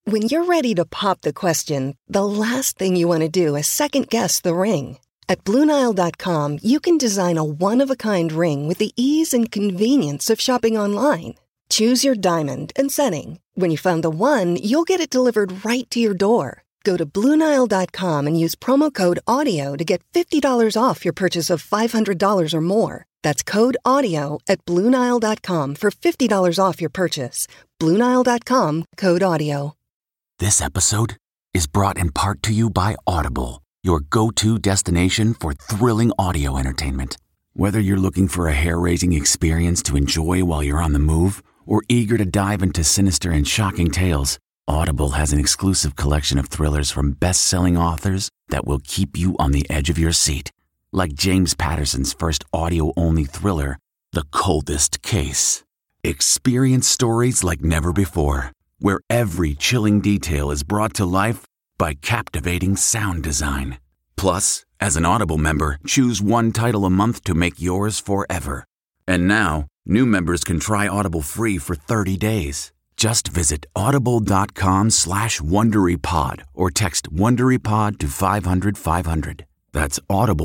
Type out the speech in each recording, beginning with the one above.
When you're ready to pop the question, the last thing you want to do is second-guess the ring. At BlueNile.com, you can design a one-of-a-kind ring with the ease and convenience of shopping online. Choose your diamond and setting. When you find the one, you'll get it delivered right to your door. Go to BlueNile.com and use promo code AUDIO to get $50 off your purchase of $500 or more. That's code AUDIO at BlueNile.com for $50 off your purchase. BlueNile.com, code AUDIO. This episode is brought in part to you by Audible, your go-to destination for thrilling audio entertainment. Whether you're looking for a hair-raising experience to enjoy while you're on the move or eager to dive into sinister and shocking tales, Audible has an exclusive collection of thrillers from best-selling authors that will keep you on the edge of your seat. Like James Patterson's first audio-only thriller, The Coldest Case. Experience stories like never before, where every chilling detail is brought to life by captivating sound design. Plus, as an Audible member, choose one title a month to make yours forever. And now, new members can try Audible free for 30 days. Just visit audible.com/WonderyPod or text WonderyPod to 500-500. That's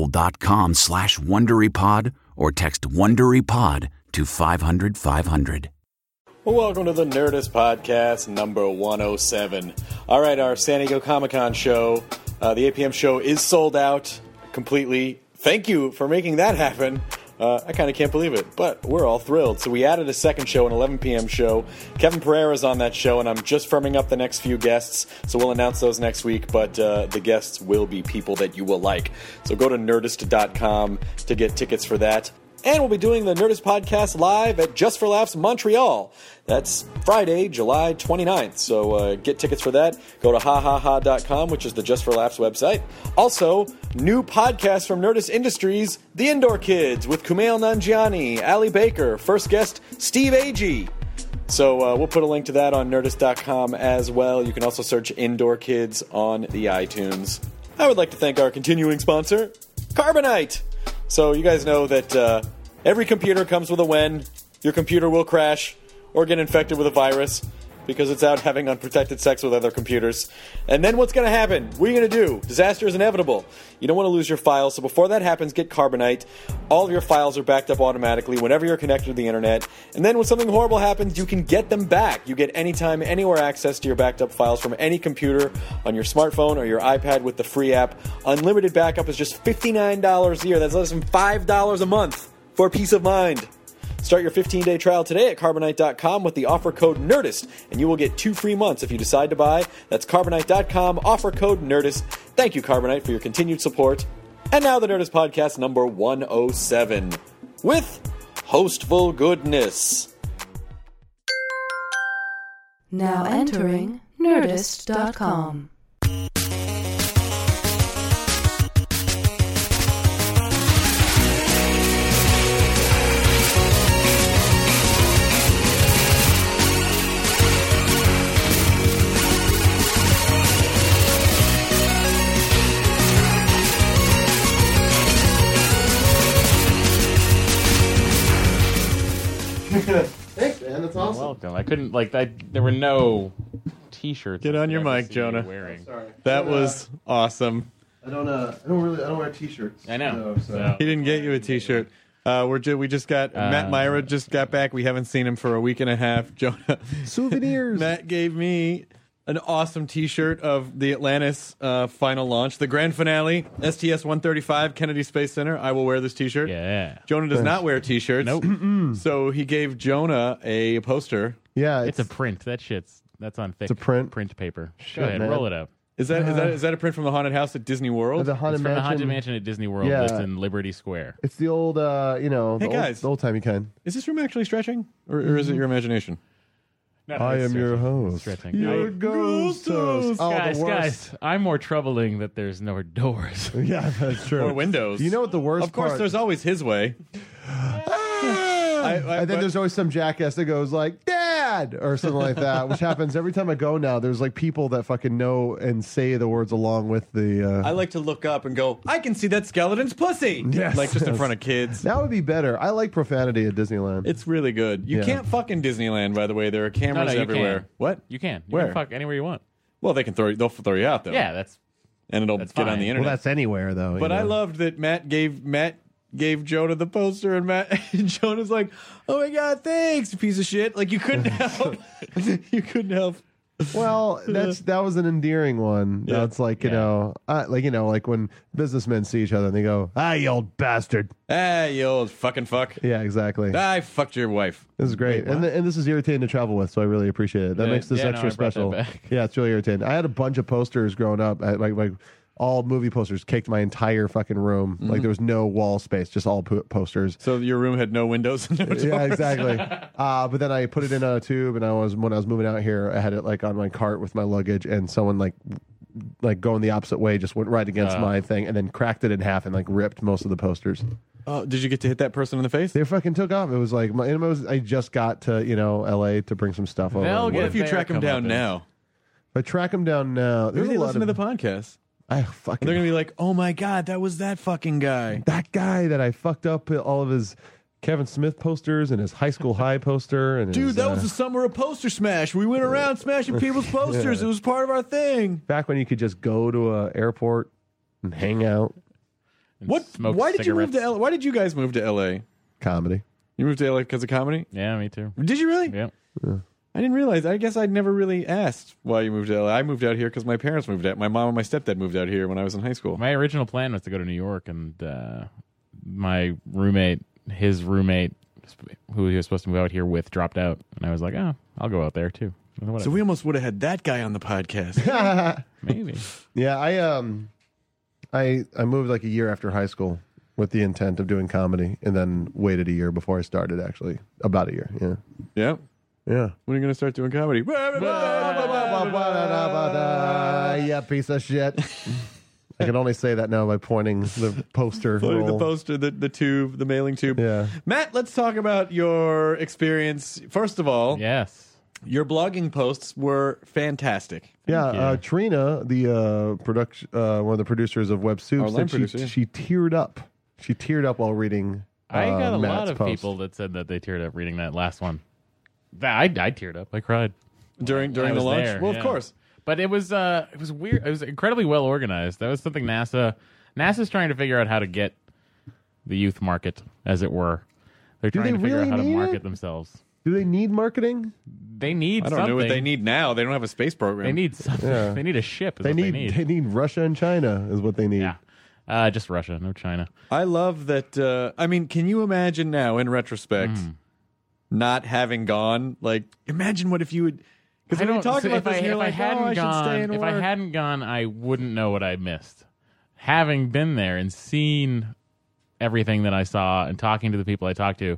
audible.com/WonderyPod or text WonderyPod to 500-500. Well, welcome to the Nerdist Podcast, number 107. All right, our San Diego Comic-Con show, the 8 p.m. show is sold out completely. Thank you for making that happen. I kind of can't believe it, but we're all thrilled. So we added a second show, an 11 p.m. show. Kevin Pereira's on that show, and I'm just firming up the next few guests, so we'll announce those next week, but the guests will be people that you will like. So go to Nerdist.com to get tickets for that. And we'll be doing the Nerdist Podcast live at Just for Laughs Montreal. That's Friday, July 29th. So get tickets for that. Go to hahaha.com, which is the Just for Laughs website. Also, new podcast from Nerdist Industries, The Indoor Kids, with Kumail Nanjiani, Ali Baker, first guest, Steve Agee. So we'll put a link to that on Nerdist.com as well. You can also search Indoor Kids on the iTunes. I would like to thank our continuing sponsor, Carbonite. So you guys know that every computer comes with a when. Your computer will crash or get infected with a virus because it's out having unprotected sex with other computers. And then what's going to happen? What are you going to do? Disaster is inevitable. You don't want to lose your files, so before that happens, get Carbonite. All of your files are backed up automatically whenever you're connected to the internet. And then when something horrible happens, you can get them back. You get anytime, anywhere access to your backed up files from any computer on your smartphone or your iPad with the free app. Unlimited backup is just $59 a year. That's less than $5 a month for peace of mind. Start your 15-day trial today at Carbonite.com with the offer code NERDIST, and you will get 2 free months if you decide to buy. That's Carbonite.com, offer code NERDIST. Thank you, Carbonite, for your continued support. And now the Nerdist Podcast number 107 with Hostful Goodness. Now entering Nerdist.com. Thanks, man. That's awesome. You're welcome. I couldn't there were no T-shirts. Get on your mic, Jonah. Sorry. That was awesome. I don't wear T-shirts. I know. So. He didn't get you a T-shirt. We just got Matt Myra just got back. We haven't seen him for a week and a half. Jonah Souvenirs. Matt gave me an awesome T-shirt of the Atlantis final launch, the grand finale, STS-135, Kennedy Space Center. I will wear this T-shirt. Yeah. Jonah does not wear T-shirts. Nope. So he gave Jonah a poster. Yeah, It's a print. That's on thick. It's a print? Print paper. Shit, Go ahead, man. roll it up. Is that a print from the haunted house at Disney World? the Haunted It's from the Mansion. Haunted Mansion at Disney World. Yeah. That's in Liberty Square. It's the old, Hey, guys. the old timey kind. Is this room actually stretching, or is it your imagination? Not I am your stretching. host. Stretching. Your ghost host. Oh, guys, the worst. guys, I'm more troubling that there's no doors. Yeah, that's true. Or windows? You know what the worst Of course, part? there's always his way. And then there's always some jackass that goes like, Dad! Or something like that, which happens every time I go now. There's like people that fucking know and say the words along with the... I like to look up and go, I can see that skeleton's pussy. Yes, Like just in yes. front of kids. That would be better. I like profanity at Disneyland. It's really good. You Yeah. can't fuck in Disneyland, by the way. There are cameras you everywhere. can. What? You can. You Where? can fuck anywhere you want. Well, they'll throw you out though. Yeah, that's and it'll that's get fine. on the Well, internet. that's anywhere though. But you I know? loved that Matt gave Jonah the poster, and Jonah's like, "Oh my god, thanks, you piece of shit!" Like you couldn't help. You couldn't help. Well, that was an endearing one. Yeah. That's like like when businessmen see each other and they go, "Ah, you old bastard." Ah, you old fucking fuck. Yeah, exactly. I fucked your wife. This is great, and this is irritating to travel with, so I really appreciate it. That Yeah, makes this yeah, no, extra I brought that special. back. Yeah, it's really irritating. I had a bunch of posters growing up. Like all movie posters caked my entire fucking room. Like there was no wall space, just all posters. So your room had no windows and no doors. Yeah, exactly. But then I put it in a tube, and when I was moving out here, I had it like on my cart with my luggage, and someone like going the opposite way just went right against my thing, and then cracked it in half and like ripped most of the posters. Oh, did you get to hit that person in the face? They fucking took off. It was like I just got to L.A. to bring some stuff over. They'll What get if you their track them down comeuppance. now? If I track them down now, there's Maybe a they lot listen of to the podcast. I And fucking they're gonna be like, "Oh my god, that was that fucking guy." that guy that I fucked up all of his Kevin Smith posters and his High School High poster and Dude, his, that was the summer of Poster Smash. We went around smashing people's posters. It was part of our thing. back when you could just go to a airport and hang out. And smoke Why did you move cigarettes. to LA? Why did you guys move to LA? Comedy. You moved to LA because of comedy? Yeah, me too. Did you really? Yeah. I didn't realize. I guess I'd never really asked why you moved to LA. I moved out here because my parents moved out. My mom and my stepdad moved out here when I was in high school. My original plan was to go to New York, and my roommate, his roommate, who he was supposed to move out here with, dropped out, and I was like, "Oh, I'll go out there too." Whatever. So we almost would have had that guy on the podcast. Maybe. Yeah, I moved like a year after high school with the intent of doing comedy, and then waited a year before I started. Actually, about a year. Yeah, Yeah. yeah. When are you going to start doing comedy? Yeah, piece of shit. I can only say that now by pointing the poster. Floating the roll. poster, the tube, the mailing tube. Yeah. Matt, let's talk about your experience. First of all, Yes. your blogging posts were fantastic. Yeah, you. Trina, the production, one of the producers of Web Soup, Our line said producer, yeah. she teared up. She teared up while reading. I got a lot Matt's of post. people that said that they teared up reading that last one. I teared up. I cried During I the was launch? there, Well, yeah. of course. But it was weird. It was incredibly well organized. That was something NASA's trying to figure out how to get the youth market, as it were. They're Do trying they to figure really out how to need market it? themselves. Do they need marketing? They need I don't something. know what they need now. They don't have a space program. They need something. Yeah. They need a ship. Is They what need, they need Russia and China is what they need. Yeah. Just Russia, no China. I love that. I mean, can you imagine now, in retrospect, not having gone? Like, imagine what if you would. Because when we talk about this, and you're like, "Oh, I should stay and if work." I hadn't gone, I wouldn't know what I missed. Having been there and seen everything that I saw and talking to the people I talked to,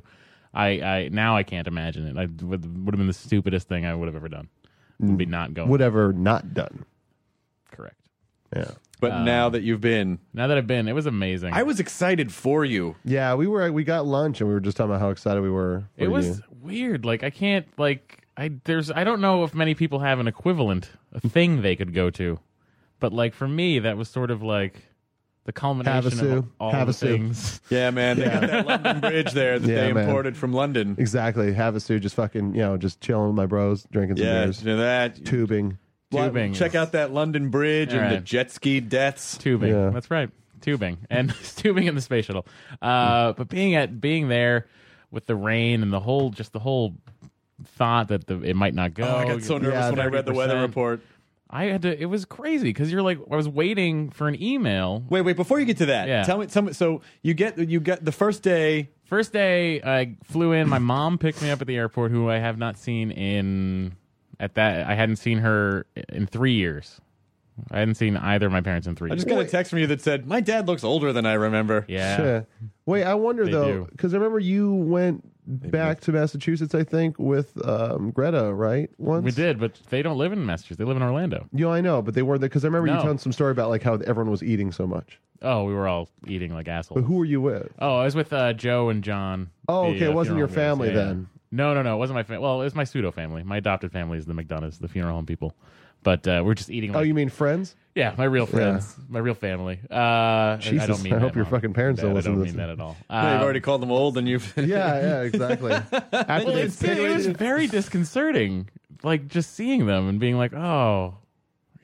I now I can't imagine it. I would have been the stupidest thing I would have ever done. Would be not going. Whatever not done. Correct. Yeah. But now that you've been, Now that I've been, it was amazing. I was excited for you. Yeah, we got lunch and we were just talking about how excited we were. for It was you. weird. Like I can't I don't know if many people have an equivalent, a thing they could go to, but like for me, that was sort of like the culmination Havasu. of all the Havasu. things. Yeah, man. They got that London Bridge there that Yeah, they man. imported from London. Exactly. Havasu just fucking, just chilling with my bros, drinking some Yeah, beers, you know that. tubing. Tubing. Check out that London Bridge and the Right. jet ski deaths. Tubing. Yeah. That's right. Tubing and tubing in the space shuttle. But being there with the rain and the whole thought that it might not go. Oh, I got so nervous Yeah, when I read the weather 30%. report. I had to. It was crazy because you're like, I was waiting for an email. Wait, before you get to that, Yeah. tell me. So you get the first day. First day, I flew in. My mom picked me up at the airport, who I have not seen I hadn't seen her in 3 years. I hadn't seen either of my parents in 3 I years. just got a text from you that said, "My dad looks older than I remember." Yeah. Yeah. Wait, I wonder They though, do. because I remember you went back to Massachusetts, I think, with Greta, right? Once We did, but they don't live in Massachusetts. They live in Orlando. I know, but they were there because I remember you No. telling some story about like how everyone was eating so much. Oh, we were all eating like But assholes. who were you with? Oh, I was with Joe and John. Oh, the, okay, it wasn't your funeral family homes. Yeah, then. yeah. No, it wasn't my family. Well, it was my pseudo family. My adopted family is the McDonoughs, the funeral home people. But we're just eating. Oh, Like, you mean friends? yeah, my real friends, my real family. I Jesus, don't mean I that, hope your Mom. fucking parents don't Dad, listen I to don't this. mean that at all. Yeah, you've already called them old, and you've. Yeah, exactly. After It was very disconcerting, like just seeing them and being like, "Oh,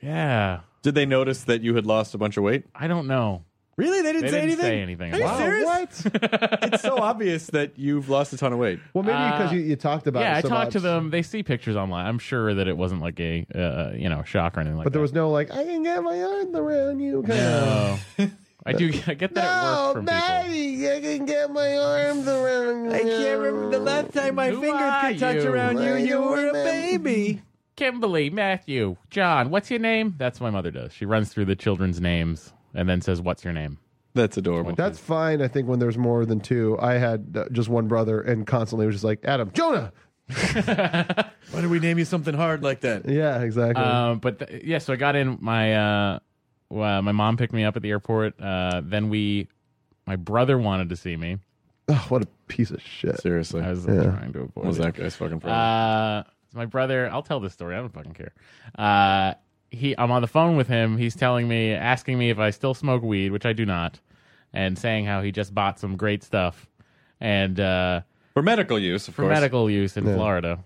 Yeah. Did they notice that you had lost a bunch of weight? I don't know. Really? They didn't They say didn't anything? say anything Are you about it. serious? What? It's so obvious that you've lost a ton of weight. Well, maybe because you talked about Yeah, it I so talked to much. them. They see pictures online. I'm sure that it wasn't like a shock or anything like But that. there was no like, I can get my arms around you. Kind No. I get that at work from people. Daddy, I can get my arms around you. I can't remember the last time my Who fingers are could touch you? around you. You were a baby. Kimberly, Matthew, John, what's your name? That's what my mother does. She runs through the children's names and then says, what's your name? That's adorable. That's fine, I think, when there's more than two. I had just one brother and constantly was just like, Adam, Jonah. Why did we name you something hard like that? Yeah, exactly. So I got in my mom picked me up at the airport. Then my brother wanted to see me. Oh, what a piece of shit. Seriously. I was trying to avoid What was it. that guy's fucking problem? My brother, I'll tell this story. I don't fucking care. I'm on the phone with him. He's telling me, asking me if I still smoke weed, which I do not, and saying how he just bought some great stuff, and For medical use, of for course. medical use in Florida.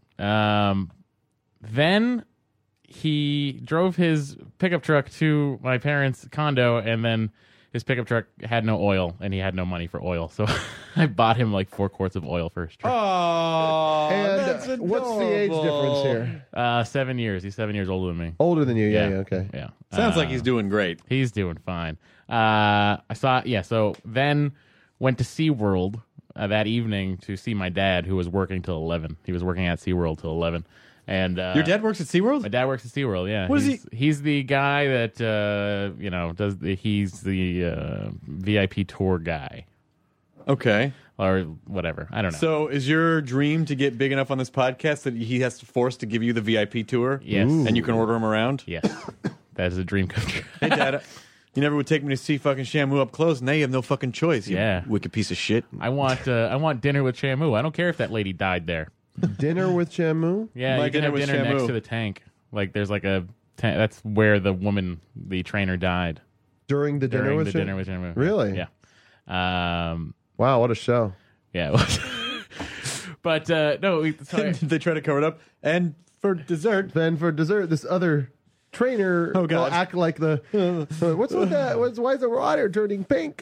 Then he drove his pickup truck to my parents' condo, and then his pickup truck had no oil, and he had no money for oil. So I bought him like 4 quarts of oil for his truck. Oh, that's And what's the age difference here? 7 years. He's 7 years older than me. Older than you, yeah, okay. Yeah. Sounds like he's doing great. He's doing fine. So then went to SeaWorld that evening to see my dad, who was working till 11. He was working at SeaWorld till 11. And Your dad works at SeaWorld? my dad works at SeaWorld, yeah. What is he- He's the guy that, he's the VIP tour guy. Okay. Or whatever. I don't know. So is your dream to get big enough on this podcast that he has to force to give you the VIP tour? Yes. And you can order him around? Yes. That is a dream come true. Hey, Dad, you never would take me to see fucking Shamu up close. Now you have no fucking choice, you Yeah. wicked piece of shit. I want dinner with Shamu. I don't care if that lady died there. Dinner with Shamu? Yeah, My you can dinner have with dinner next Shamu. to the tank. Like there's like a tank. That's where the trainer died. During the dinner During with the Shamu? dinner with Shamu. Really? Yeah. Wow, what a show. Yeah. It was. But no. Sorry. They try to cover it up. And for dessert, Then for dessert, this other trainer Oh, will God. act like the what's with that? Why is the water turning pink?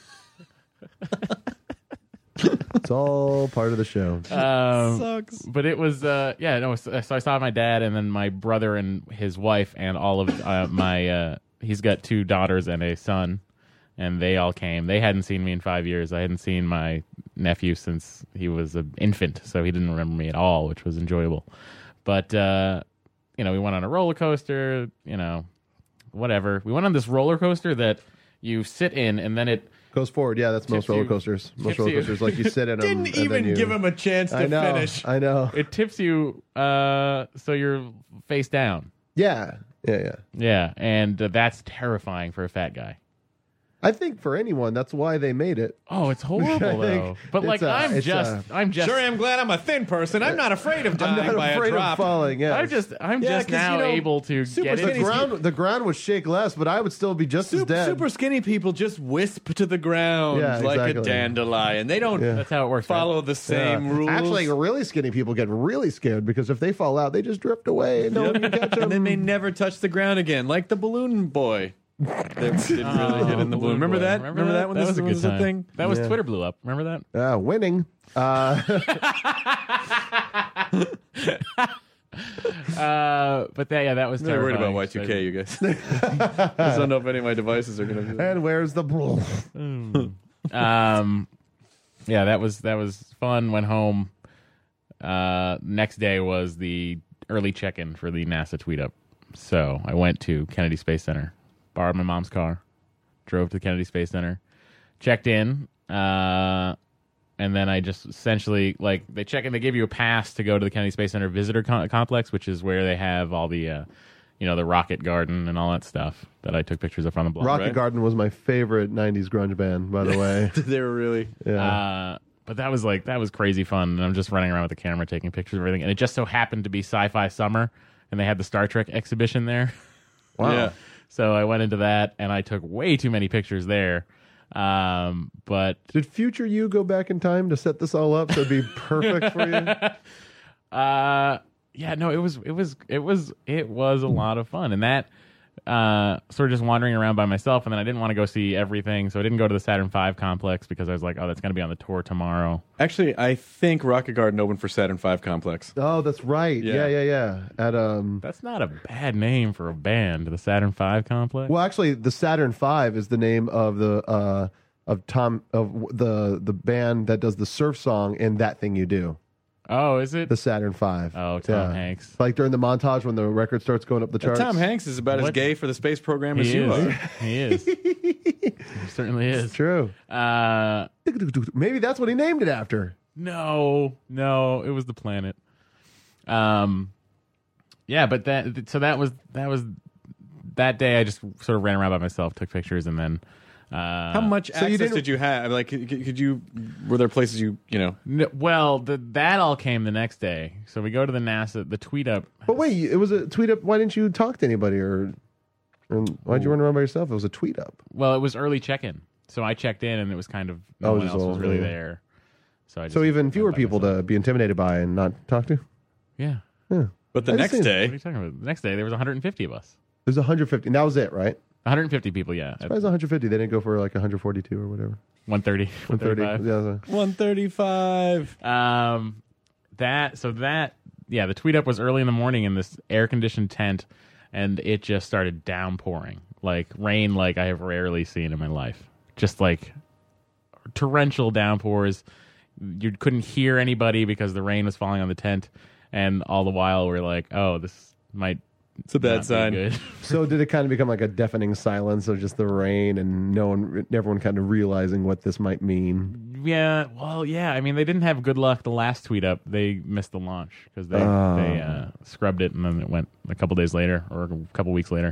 It's all part of the show. sucks. But it was So I saw my dad and then my brother and his wife and all of my. He's got 2 daughters and a son, and they all came. They hadn't seen me in 5 years. I hadn't seen my nephew since he was an infant, so he didn't remember me at all, which was enjoyable. But we went on a roller coaster. Whatever. We went on this roller coaster that you sit in, and then it. Goes forward, yeah. That's most Tips you- roller coasters. Most tips roller you. coasters, like you sit in them. Didn't and then even you- give him a chance to I know. finish. I know. It tips you, so you're face down. Yeah. Yeah, and that's terrifying for a fat guy. I think for anyone, that's why they made it. Oh, it's horrible I think though. But like, I'm just. Sure am glad I'm a thin person. I'm not afraid of I'm dying not by afraid a drop. of falling. Yeah, I'm just Yeah, 'cause, now able to get The it. ground would shake less, but I would still be just as dead. Super skinny people just wisp to the ground Yeah, like a exactly. dandelion. They don't Yeah. That's how it works. follow right? the same rules. Actually, really skinny people get really scared because if they fall out, they just drift away and no one can catch them. and then they never touch the ground again, like the balloon boy. That didn't really hit in the balloon. Remember Boy. that? Remember that when that this was a good was a time. thing? That was Yeah. Twitter blew up. Remember that? Winning. But that was I'm really worried about terrifying. Y2K, you guys. I just don't know if any of my devices are going to. And where's the bull? Yeah, that was fun. Went home. Next day was the early check-in for the NASA tweet up. So I went to Kennedy Space Center, borrowed my mom's car, drove to the Kennedy Space Center, checked in, and then I just essentially, like, they check in, they give you a pass to go to the Kennedy Space Center visitor complex, which is where they have all the, the rocket garden and all that stuff that I took pictures of on the blog. Rocket right? Garden was my favorite 90s grunge band, by the way. They were really. Yeah. But that was crazy fun, and I'm just running around with the camera taking pictures of everything, and it just so happened to be Sci-Fi Summer, and they had the Star Trek exhibition there. Wow. Yeah. So I went into that, and I took way too many pictures there. But Did future you go back in time to set this all up so it'd be perfect for you? Yeah, no, it was a lot of fun, and that sort of just wandering around by myself, and then I didn't want to go see everything, so I didn't go to the Saturn V complex because I was like, oh, that's going to be on the tour tomorrow. Actually, I think Rocket Garden opened for Saturn V complex. Oh, that's right. Yeah. At That's not a bad name for a band, the Saturn V complex. well, actually, the Saturn V is the name of the the band that does the surf song in That Thing You Do. Oh, is it? The Saturn V. Oh, Tom Hanks. Like during the montage when the record starts going up the charts. Tom Hanks is about as gay for the space program as He you is. are. He is. He certainly is. True. Maybe that's what he named it after. No, it was the planet. Yeah, but that was that day. I just sort of ran around by myself, took pictures, and then. How much access did you have? Like, could you? Were there places you know? Well, that all came the next day. So we go to the NASA, the tweet up. But wait, it was a tweet up. Why didn't you talk to anybody, or why'd you run around by yourself? It was a tweet up. Well, it was early check-in, so I checked in, and it was kind of no one else was really there. So even fewer people to be intimidated by and not talk to. Yeah. But the What next are day, you talking about? The next day, there was 150 of us. There's 150. And that was it, right? 150 people, yeah. Why is 150? They didn't go for like 142 or whatever. 130. 130. Yeah. 135. The tweet up was early in the morning in this air conditioned tent, and it just started downpouring, like rain, like I have rarely seen in my life. Just like torrential downpours. You couldn't hear anybody because the rain was falling on the tent, and all the while we're like, oh, this might. It's a bad not be sign. good. So did it kind of become like a deafening silence of just the rain and everyone kind of realizing what this might mean? Yeah, well, yeah. I mean, they didn't have good luck the last tweet up. They missed the launch because they scrubbed it, and then it went a couple days later or a couple weeks later.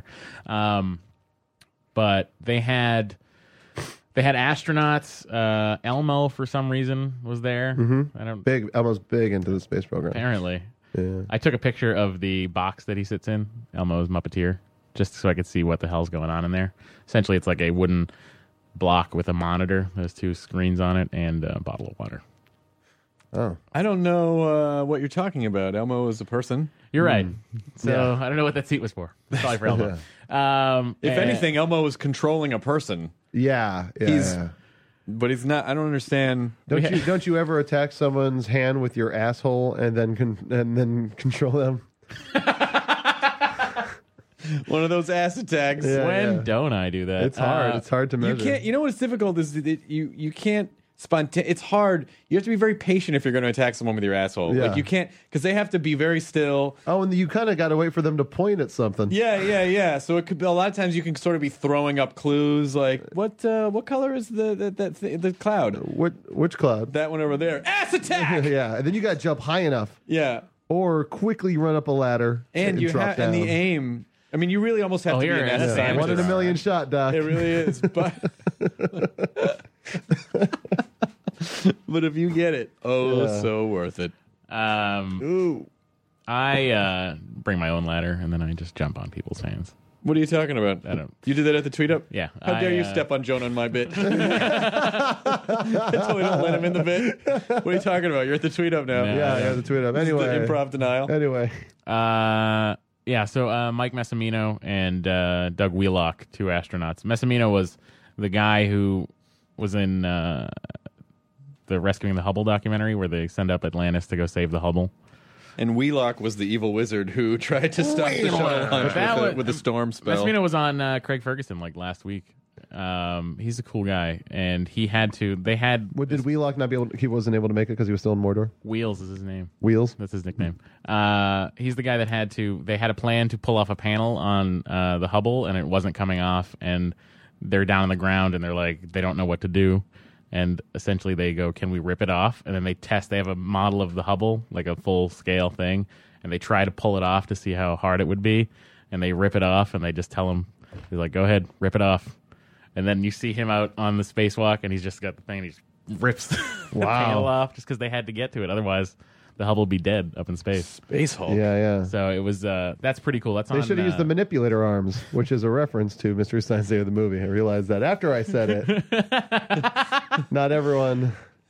But they had astronauts. Elmo, for some reason, was there. Mm-hmm. Elmo's big into the space program. Apparently. Yeah. I took a picture of the box that he sits in, Elmo's Muppeteer, just so I could see what the hell's going on in there. Essentially, it's like a wooden block with a monitor. There's 2 screens on it and a bottle of water. Oh. I don't know what you're talking about. Elmo is a person. You're right. So I don't know what that seat was for. It's probably for Elmo. If anything, Elmo is controlling a person. Yeah. But he's not. I don't understand. Don't you ever attack someone's hand with your asshole and then control them? One of those ass attacks. Yeah. When don't I do that? It's hard. It's hard to measure. You can't. You know what's difficult is that you can't It's hard. You have to be very patient if you're going to attack someone with your asshole. Yeah. Like you can't, because they have to be very still. Oh, and you kind of got to wait for them to point at something. Yeah. So it could be, a lot of times you can sort of be throwing up clues like what color is the cloud? Which cloud? That one over there. Ass attack. Yeah, and then you got to jump high enough. Yeah. Or quickly run up a ladder And you drop have down. and the aim. I mean, you really almost have to be an ass Yeah. One in a million shot, Doc. It really is, but but if you get it, so worth it. Ooh. I bring my own ladder and then I just jump on people's hands. What are you talking about? I don't. You did that at the tweet up? Yeah. How dare you step on Jonah on my bit? I totally don't let him in the bit. What are you talking about? You're at the tweet up now. No. Yeah, the tweet up. This is the Anyway. improv denial. Anyway. Yeah, so Mike Messamino and Doug Wheelock, 2 astronauts. Messamino was the guy who was in the Rescuing the Hubble documentary where they send up Atlantis to go save the Hubble. And Wheelock was the evil wizard who tried to stop the shuttle launch with the storm spell. Messamino was on Craig Ferguson like last week. He's a cool guy, and he had to. They had. What did Wheelock not be able? He wasn't able to make it because he was still in Mordor. Wheels is his name. Wheels. That's his nickname. He's the guy that had to. They had a plan to pull off a panel on the Hubble, and it wasn't coming off. And they're down on the ground, and they're like, they don't know what to do. And essentially, they go, "Can we rip it off?" And then they test. They have a model of the Hubble, like a full scale thing, and they try to pull it off to see how hard it would be. And they rip it off, and they just tell him, "They're like, go ahead, rip it off." And then you see him out on the spacewalk, and he's just got the thing, and he just rips the panel off just because they had to get to it. Otherwise, the Hubble would be dead up in space. Space Hulk. Yeah. So it was. That's pretty cool. That's They should have used the manipulator arms, which is a reference to Mystery Science Theater, the movie. I realized that after I said it. Not everyone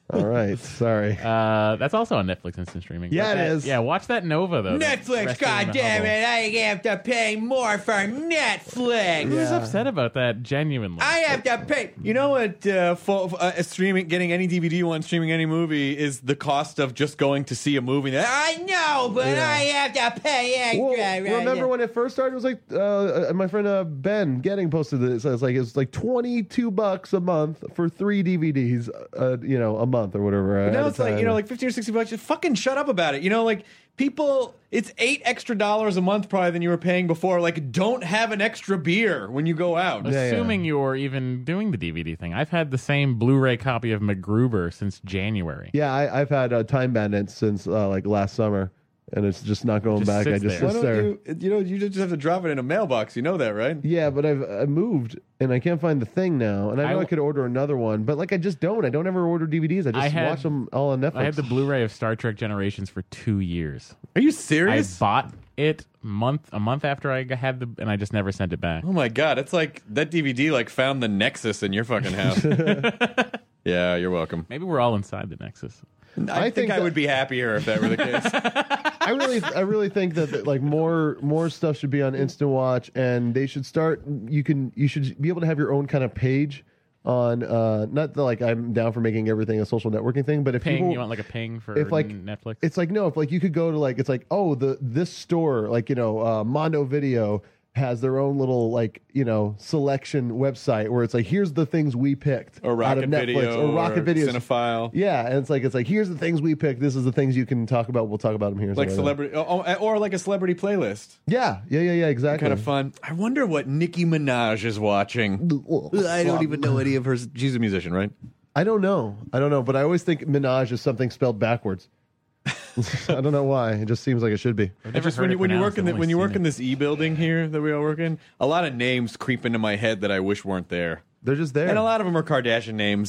All right, sorry. That's also on Netflix instant streaming. Yeah, But it is. Yeah, watch that Nova though. Netflix, God damn it! I have to pay more for Netflix. Who's upset about that? Genuinely, I have to pay. You know what? Streaming, getting any DVD you want, streaming any movie is the cost of just going to see a movie. I know, but I have to pay extra. Well, remember when it first started? It was like my friend Ben Getting posted this. It's like $22 a month for 3 DVDs. A month or whatever. Now it's like like $50 or $60. Just fucking shut up about it. Like people, it's $8 extra a month probably than you were paying before. Like, don't have an extra beer when you go out. assuming you're even doing the DVD thing. I've had the same Blu-ray copy of MacGruber since January. Yeah, I've had Time Bandits since like last summer. And it's just not going Just back. sits I just there. sit Why don't there. you just have to drop it in a mailbox. You know that, right? Yeah, but I moved and I can't find the thing now. And I know I could order another one, but like I just don't. I don't ever order DVDs. I just watch them all on Netflix. I had the Blu-ray of Star Trek Generations for 2 years. Are you I serious? bought it a month after I had and I just never sent it back. Oh my god, it's like that DVD like found the Nexus in your fucking house. Yeah, you're welcome. Maybe we're all inside the Nexus. I think I that- would be happier if that were the case. I really think that like more stuff should be on Instant Watch, and they should start. You should be able to have your own kind of page on. Not that like I'm down for making everything a social networking thing, but if Ping, people, you want like a ping for if like Netflix? it's like no, if like you could go to like it's like this store like Mondo Video has their own little like selection website where it's like here's the things we picked Or out of Rocket Netflix Video or Rocket or Video Cinephile. Yeah, and it's like here's the things we picked. This is the things you can talk about. We'll talk about them here. Like something celebrity, or like a celebrity playlist. Yeah, exactly. Kind of fun. I wonder what Nicki Minaj is watching. I don't even know any of her. She's a musician, right? I don't know, but I always think Minaj is something spelled backwards. I don't know why. It just seems like it should be. I've never Just heard when you it work in pronounced, I've when you only work seen in this building here that we all work in, a lot of names creep into my head that I wish weren't there. They're just there. And a lot of them are Kardashian names,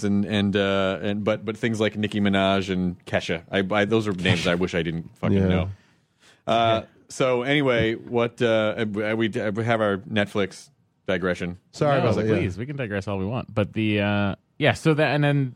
but things like Nicki Minaj and Kesha. Those are names I wish I didn't fucking know. So anyway, what we have our Netflix digression. Sorry No, about that. please, we can digress all we want. But so that and then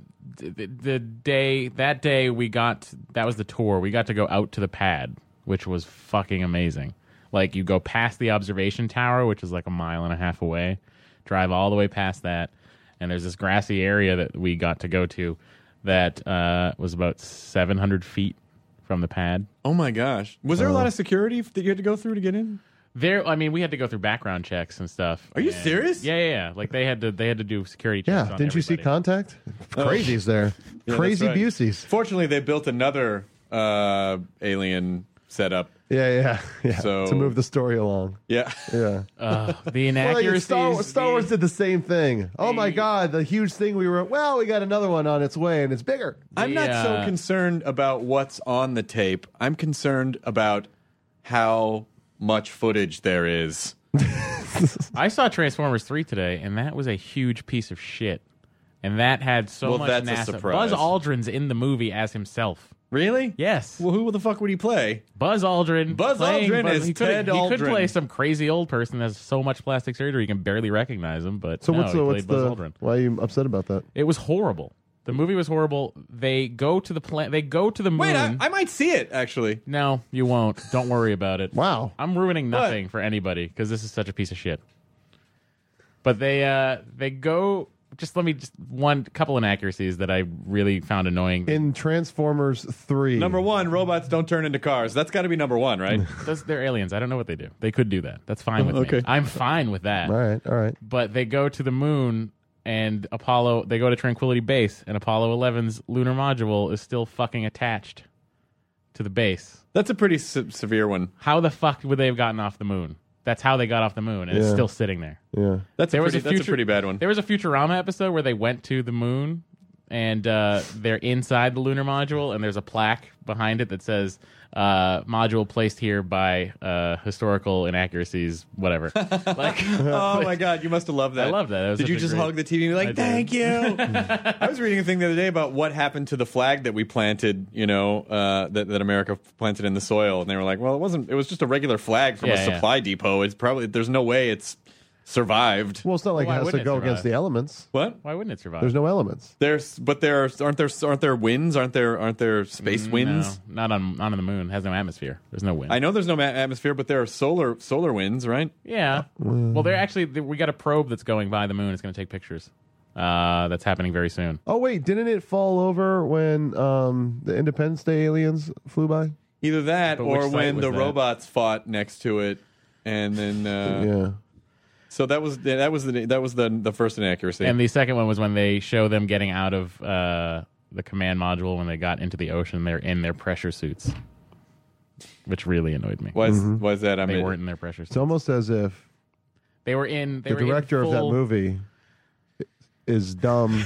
that day we got that was the tour. We got to go out to the pad, which was fucking amazing. Like you go past the observation tower, which is like a mile and a half away, drive all the way past that, and there's this grassy area that we got to go to that was about 700 feet from the pad. Oh my gosh, was there a lot of security that you had to go through to get in? We had to go through background checks and stuff. Are you And- serious? Yeah. Like they had to do security checks. Yeah, on didn't you see everybody. Contact? Crazies there. Yeah, Crazy that's right. Buseys. Fortunately, they built another alien setup. Yeah. So- to move the story along. Yeah. Yeah. The Well, like inaccuracies. Star Wars did the same thing. Oh my God, the huge thing we got another one on its way and it's bigger. I'm not so concerned about what's on the tape. I'm concerned about how much footage there is. I saw Transformers 3 today, and that was a huge piece of shit. And that had so Well, much that's a NASA. surprise. Buzz Aldrin's in the movie as himself. Really? Yes. Well, who the fuck would he play? Buzz Aldrin. Buzz playing Aldrin is he could, Ted He could Aldrin. play some crazy old person that has so much plastic surgery you can barely recognize him, but So no, what's he the played Buzz Aldrin. why are you upset about that? It was horrible. The movie was horrible. They go to the They go to the moon. Wait, I might see it, actually. No, you won't. Don't worry about it. Wow. I'm ruining nothing for anybody because this is such a piece of shit. But they go. Just one couple inaccuracies that I really found annoying. In Transformers 3. Number one, robots don't turn into cars. That's got to be number one, right? They're aliens. I don't know what they do. They could do that. That's fine with me. Okay. I'm fine with that. All right. But they go to the moon and they go to Tranquility Base, and Apollo 11's lunar module is still fucking attached to the base. That's a pretty severe one. How the fuck would they have gotten off the moon? That's how they got off the moon, and it's Yeah. still sitting there. Yeah. That's a pretty bad one. There was a Futurama episode where they went to the moon, and they're inside the lunar module, and there's a plaque behind it that says module placed here by historical inaccuracies, whatever. Like, Oh my god, you must have loved that. I loved that. It was Did such you a just great- hug the TV and be I like, did. "Thank you"? I was reading a thing the other day about what happened to the flag that we planted. That America planted in the soil, and they were like, "Well, it wasn't. It was just a regular flag from a Yeah, yeah. supply depot. It's probably there's no way it's survived. Well, it's not like Why it has to wouldn't it go survive? against the elements. What? Why wouldn't it survive? There's no elements. Aren't there winds? Aren't there space winds? No, not on the moon. It has no atmosphere. There's no wind. I know there's no atmosphere, but there are solar winds, right? Yeah. Well, we got a probe that's going by the moon. It's going to take pictures. That's happening very soon. Oh wait, didn't it fall over when the Independence Day aliens flew by? Either that, But which or site when was the that? robots fought next to it, and then Yeah. So that was the first inaccuracy. And the second one was when they show them getting out of the command module when they got into the ocean. They're in their pressure suits, which really annoyed me. why is that? I They mean, weren't in their pressure suits. It's almost as if They were in. They the were in director of that full- movie is dumb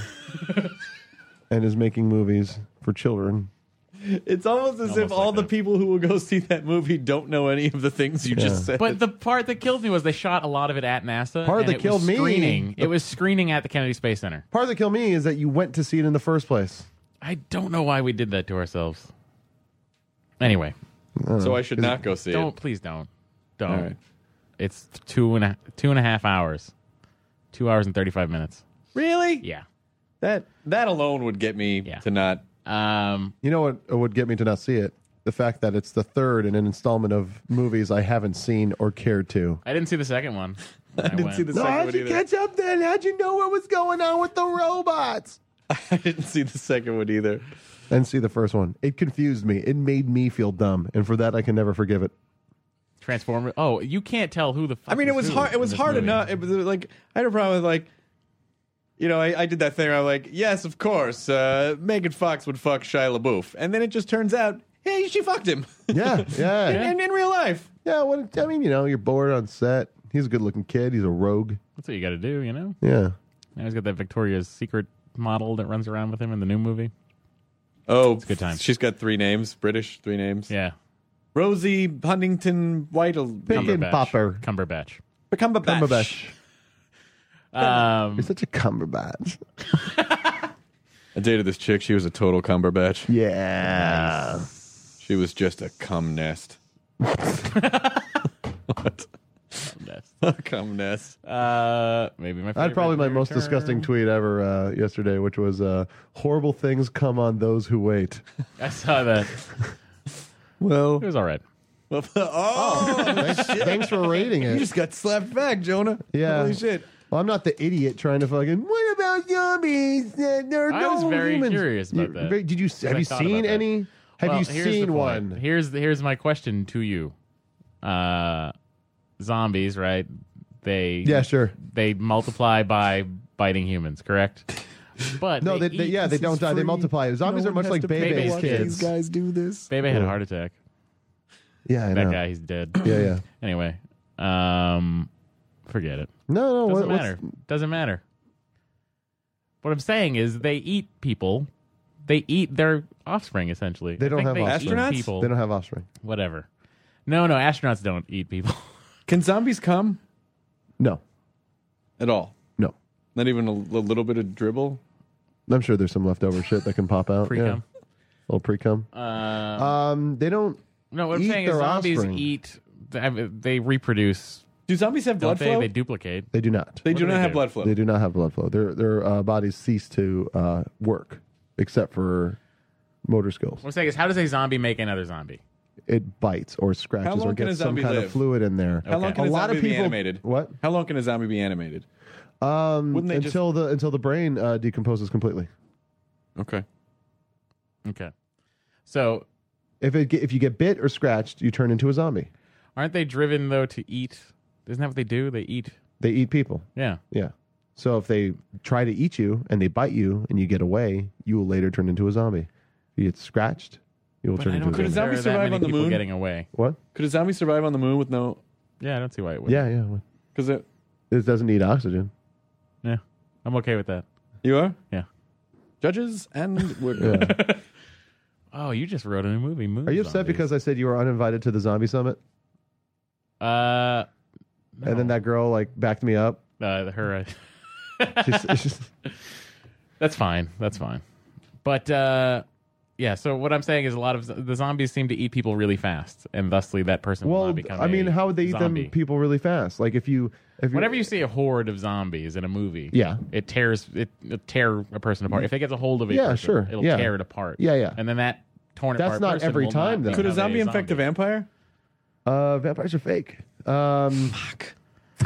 and is making movies for children. it's almost as if Almost all like the that. people who will go see that movie don't know any of the things you just said. But the part that killed me was they shot a lot of it at NASA. Part and that it killed was me- screening. It was screening at the Kennedy Space Center. Part that killed me is that you went to see it in the first place. I don't know why we did that to ourselves. Anyway, so I should not go see it. please don't. All right. It's 2.5 hours. 2 hours and 35 minutes. Really? Yeah. That alone would get me Yeah. to not. You know what would get me to not see it? The fact that it's the third in an installment of movies I haven't seen or cared to. I didn't see the second one. I didn't see the No, second how'd one you either. catch up then? How'd you know what was going on with the robots? I didn't see the second one either. And see the first one. It confused me. It made me feel dumb, and for that I can never forgive it. Transformer. Oh, you can't tell who the fuck I mean, it is was who hard. It in was this hard movie. enough. It was like I had a problem with like, you know, I did that thing. Where I'm like, yes, of course, Megan Fox would fuck Shia LaBeouf, and then it just turns out, hey, she fucked him. Yeah, yeah. in real life. Yeah, what, I mean, you know, you're bored on set. He's a good-looking kid. He's a rogue. That's what you got to do, you know? Yeah. Now he's got that Victoria's Secret model that runs around with him in the new movie. Oh, a good time. She's got 3 names, British 3 names. Yeah. Rosie Huntington White. Bacon popper. Cumberbatch. Cumberbatch. Um, You're such a Cumberbatch. I dated this chick. She was a total Cumberbatch. Yeah. She was just a cum nest. What? A cum nest. Maybe my favorite. I had probably my most disgusting tweet ever yesterday, which was horrible things come on those who wait. I saw that. Well, It was all right. Oh, thanks for rating you it. just got slapped back, Jonah. Yeah. Holy shit. Well, I'm not the idiot trying to fucking. What about zombies? There are I no was very humans. curious about that. Did you have I you thought seen about that. any? Have Well, you here's the seen point. one? Here's my question to you. Zombies, right? Yeah, sure. They multiply by biting humans, correct? But No, they don't die. They multiply. Zombies are much like Bebe's watch kids. guys do this. Bebe had a heart attack. Yeah, I That know. guy, he's dead. Yeah, yeah. Anyway, forget it. No, Doesn't what's- matter. Doesn't matter. What I'm saying is they eat people. They eat their offspring, essentially. They don't I think have they offspring. eat people. They don't have offspring. Whatever. No, astronauts don't eat people. Can zombies come No, at all? no. Not even a little bit of dribble? I'm sure there's some leftover shit that can pop out. Pre-cum. Yeah. Little pre-cum. They don't. No, what I'm Eat saying is their zombies offspring. eat. They reproduce. Do zombies have Don't blood they? flow? They duplicate. They do not. They What do do not they have do? blood flow. They do not have blood flow. Their bodies cease to work, except for motor skills. What I'm saying is, how does a zombie make another zombie? It bites or scratches How long or can a gets some zombie kind live? of fluid in there. How long Okay. can A a lot zombie of be people- animated? What? How long can a zombie be animated? Wouldn't they just- until the brain decomposes completely. Okay. Okay. So, If you get bit or scratched, you turn into a zombie. aren't they driven though to eat? Isn't that what they do? They eat. They eat people. Yeah. Yeah. So if they try to eat you and they bite you and you get away, you will later turn into a zombie. If you get scratched, you will But turn I into don't a Could a zombie. think zombie there are that survive many on the people moon? getting away. What? Could a zombie survive on the moon with no? Yeah, I don't see why it would. Yeah, yeah. Because It doesn't need oxygen. Yeah. I'm okay with that. you are Yeah. judges and Yeah. Oh, you just wrote a new movie. Moon Are you upset Zombies. because I said you were uninvited to the zombie summit? No. And then that girl like backed me up. her. She's- That's fine. That's fine. But Yeah, so what I'm saying is a lot of the zombies seem to eat people really fast, and thusly that person will Well, not become I mean, a how would they eat zombie. them people really fast? Like if you Whenever you see a horde of zombies in a movie, Yeah. it'll tear a person apart. If it gets a hold of a Yeah, person, sure. it'll Yeah. tear it apart. Yeah, yeah. And then that torn That's apart not person every will time, not though. Could a become zombie infect a vampire? vampires are fake. Fuck.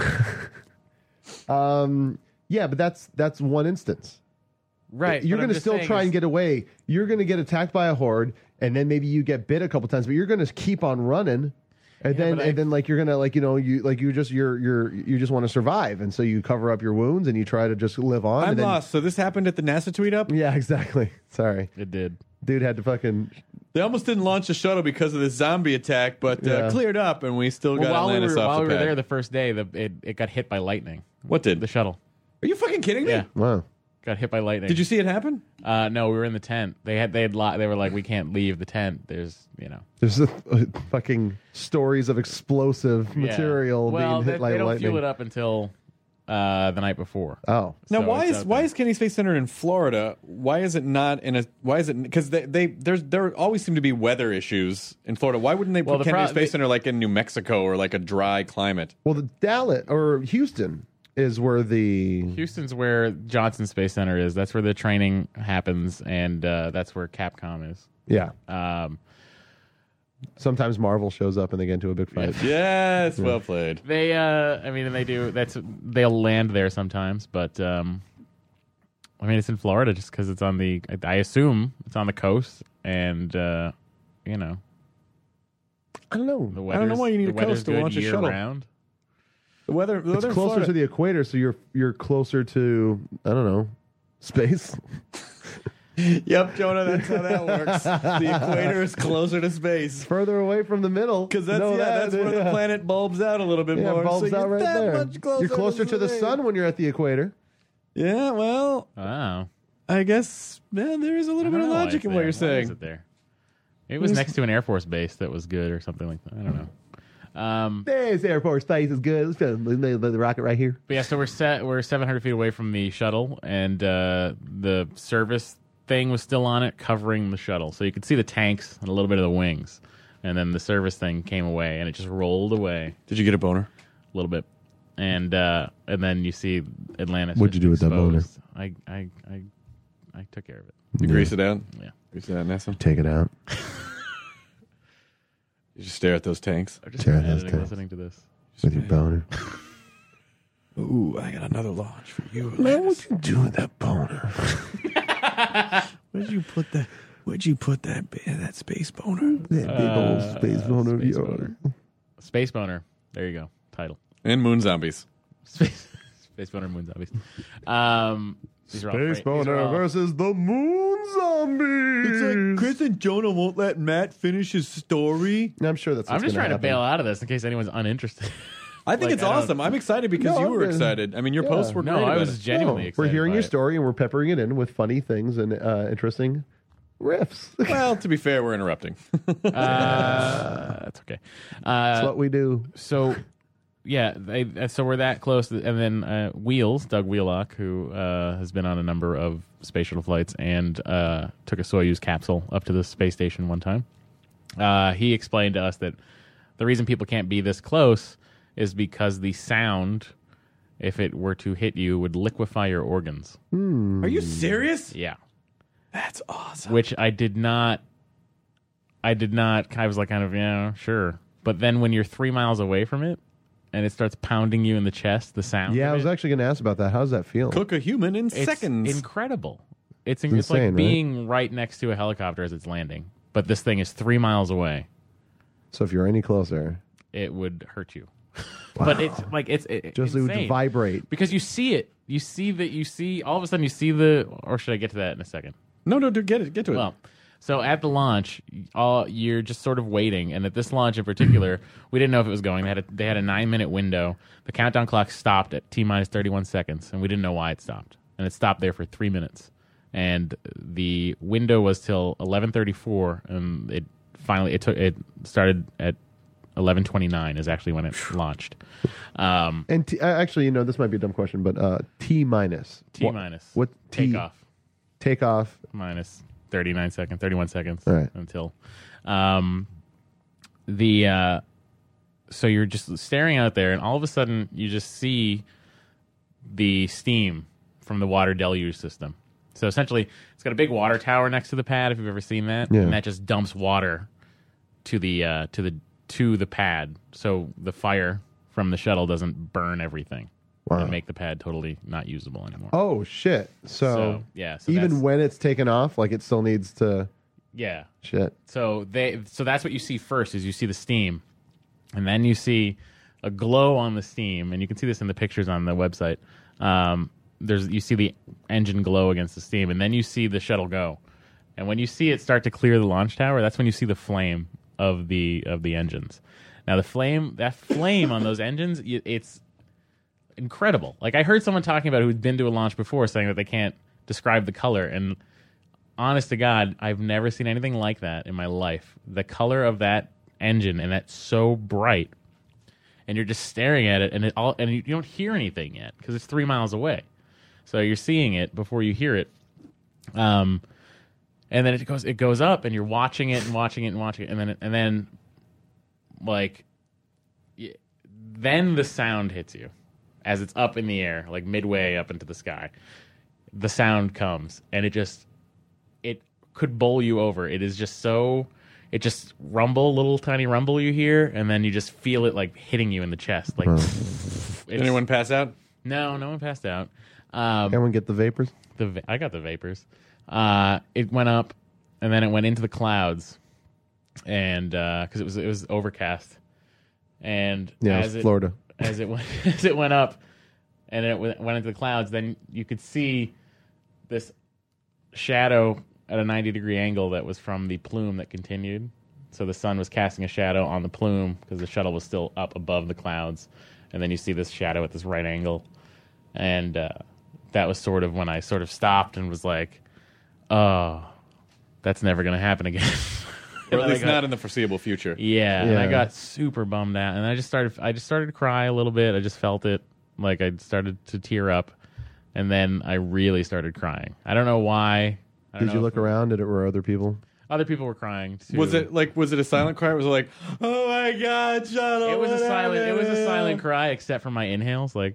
Yeah, but that's one instance. Right. You're but I'm going to just still saying try is- and get away. You're going to get attacked by a horde, and then maybe you get bit a couple times, but you're going to keep on running. And then like you're gonna like you just want to survive, and so you cover up your wounds and you try to just live on. I'm and then, lost. So this happened at the NASA tweet up? Yeah, exactly. Sorry, It did. dude had to fucking. They almost didn't launch the shuttle because of the zombie attack, but Yeah. cleared up, and we still got While we Atlantis were, off while the we were pad. there the first day, it got hit by lightning. What did? The shuttle. Are you fucking kidding me? Yeah. Wow. Got hit by lightning. Did you see it happen? No, we were in the tent. They were like, we can't leave the tent. There's There's fucking stories of explosive Yeah. material Well, being hit by they don't lightning. fuel it up until the night before. Oh, Now, So why it's is out there. Kennedy Space Center in Florida? Why is it not in a? Why is it? Because there always seem to be weather issues in Florida. Why wouldn't they Well, put the Kennedy pro- Space Center like in New Mexico or like a dry climate? well, the Dallas or Houston is where the Houston's where Johnson Space Center is. That's where the training happens, and that's where Capcom is. yeah. Um, Sometimes Marvel shows up and they get into a big fight. Yes, well played. they, I mean, and they do. They'll land there sometimes, but I mean, it's in Florida just because it's on the. I assume it's on the coast, and you know, I don't know. the I don't know why you need the a coast weather's to good launch a year shuttle. round. The weather It's in closer Florida- to the equator, so you're closer to I don't know space. Yep, Jonah, that's how that works. The equator is closer to space. Further away from the middle. Because that's Know that's where the yeah. planet bulbs out a little bit Yeah, more. bulbs so out you're right that there. much closer You're closer to the space. sun when you're at the equator. Yeah, well, Wow. I guess there is a little bit of logic in what you're saying. It there? It was next to an Air Force base that was good or something like that. I don't know. There's Air Force Base is good. Let's put the rocket right here. But yeah, so we're 700 feet away from the shuttle, and the service thing was still on it, covering the shuttle, so you could see the tanks and a little bit of the wings. And then the service thing came away, and it just rolled away Did you get a boner? a little bit, and then you see Atlantis. What'd you do with that boner? exposed. I took care of it. You grease it out? Yeah. Grease it out, Nessa? Take it out. You just stare at those tanks. I'm just Sure, that's editing, good. listening to this. With your boner. Ooh, I got another launch for you. Man, what you do with that boner? Where'd you put that space boner? That big old space boner of Space yours. boner. Space Boner. There you go. Title. And moon zombies. Space Boner Moon Zombies. These are all Space fra- these are boner all- versus the moon zombies. It's like Chris and Jonah won't let Matt finish his story. I'm sure that's. I'm what's just gonna trying to happen. bail out of this in case anyone's uninterested. I think Like, it's I don't- awesome. I'm excited because No, you were man. excited. I mean, your Yeah. posts were No, great I about was it. genuinely No, excited. we're hearing by your it. story and we're peppering it in with funny things and interesting riffs. Well, to be fair, we're interrupting. That's okay. That's what we do. So, yeah, so we're that close. And then Wheels, Doug Wheelock, who has been on a number of space shuttle flights and took a Soyuz capsule up to the space station one time. He explained to us that the reason people can't be this close is because the sound, if it were to hit you, would liquefy your organs. Are you serious? Yeah. That's awesome. Which I did not. I was like, kind of, yeah, sure. But then when you're 3 miles away from it, and it starts pounding you in the chest, the sound. Yeah, of I was it, actually going to ask about that. How does that feel? Cook a human in it's seconds. incredible. It's insane, like right? being right next to a helicopter as it's landing, but this thing is 3 miles away. So if you're any closer, It would hurt you. But it's like it's just it would insane. vibrate. Because you see it. You see all of a sudden you see the. Or should I get to that in a second? No, dude, get to it. Well, so at the launch, you're just sort of waiting, and at this launch in particular, we didn't know if it was going. They had a 9-minute window. The countdown clock stopped at T-minus 31 seconds, and we didn't know why it stopped. And it stopped there for 3 minutes, and the window was till 11:34, and it started at 11:29 is actually when it launched. And actually, this might be a dumb question, but T minus. T minus. What T? Takeoff Takeoff. minus 31 seconds All right. until so you're just staring out there, and all of a sudden you just see the steam from the water deluge system. So essentially, it's got a big water tower next to the pad, if you've ever seen that, Yeah. and that just dumps water to the pad, so the fire from the shuttle doesn't burn everything and make the pad totally not usable anymore. Oh shit! So so even that's- when it's taken off, like it still needs to. yeah. Shit. So that's what you see first is you see the steam, and then you see a glow on the steam, and you can see this in the pictures on the website. You see the engine glow against the steam, and then you see the shuttle go. And when you see it start to clear the launch tower, that's when you see the flame of the engines. Now that flame on those engines, it's incredible. Like I heard someone talking about who'd been to a launch before saying that they can't describe the color, and honest to God, I've never seen anything like that in my life. The color of that engine, and that's so bright, and you're just staring at it, and you don't hear anything yet because it's 3 miles away. So you're seeing it before you hear it, and then it goes up, and you're watching it and watching it and watching it, and then like then the sound hits you as it's up in the air, like midway up into the sky. The sound comes, and it could bowl you over. It is just so. It just little tiny rumble you hear, and then you just feel it like hitting you in the chest. Like, Did anyone pass out? No one passed out. Everyone get the vapors. I got the vapors. It went up, and then it went into the clouds, and because it was overcast, and Yeah, as it's Florida. as it went up, and it went into the clouds, then you could see this shadow at a 90-degree angle that was from the plume that continued. So the sun was casting a shadow on the plume because the shuttle was still up above the clouds, and then you see this shadow at this right angle, and that was sort of when I sort of stopped and was like, oh, that's never going to happen again. Or at least not in the foreseeable future. Yeah, and I got super bummed out, and I just started to cry a little bit. I just felt it, like I started to tear up, and then I really started crying. I don't know why. Did you look around? Were other people? Other people were crying too. Was it a silent cry? Or was it like, oh my God, shuttle? It was a whatever. silent cry, except for my inhales. Like,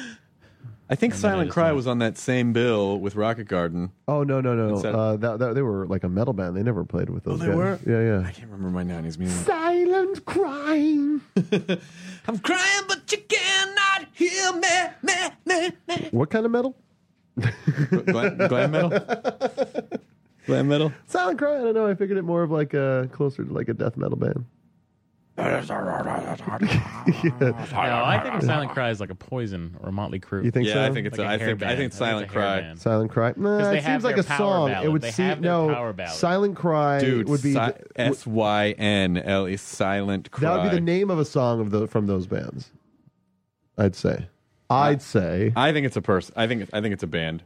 I think And then I Silent just Cry went- was on that same bill with Rocket Garden. Oh no! that- That they were like a metal band. They never played with those they guys. were? Yeah. I can't remember my nanny's music. Silent crying. I'm crying, but you cannot hear me. What kind of metal? Glam metal? Glam metal? Silent cry. I don't know. I figured it more of like closer to like a death metal band. no, I think Silent Cry is like a Poison or a Motley Crue. You think so? Yeah, I think it's. Like a I hair think. band. I think Silent it's a hair Cry. band. Silent cry. Nah, they it have seems like their a power song. ballad. It would They seem have their power ballad. Silent cry Dude, would be SYNL is Silent Cry. that would be the name of a song from those bands. I'd say. I think it's a person. I think it's a band.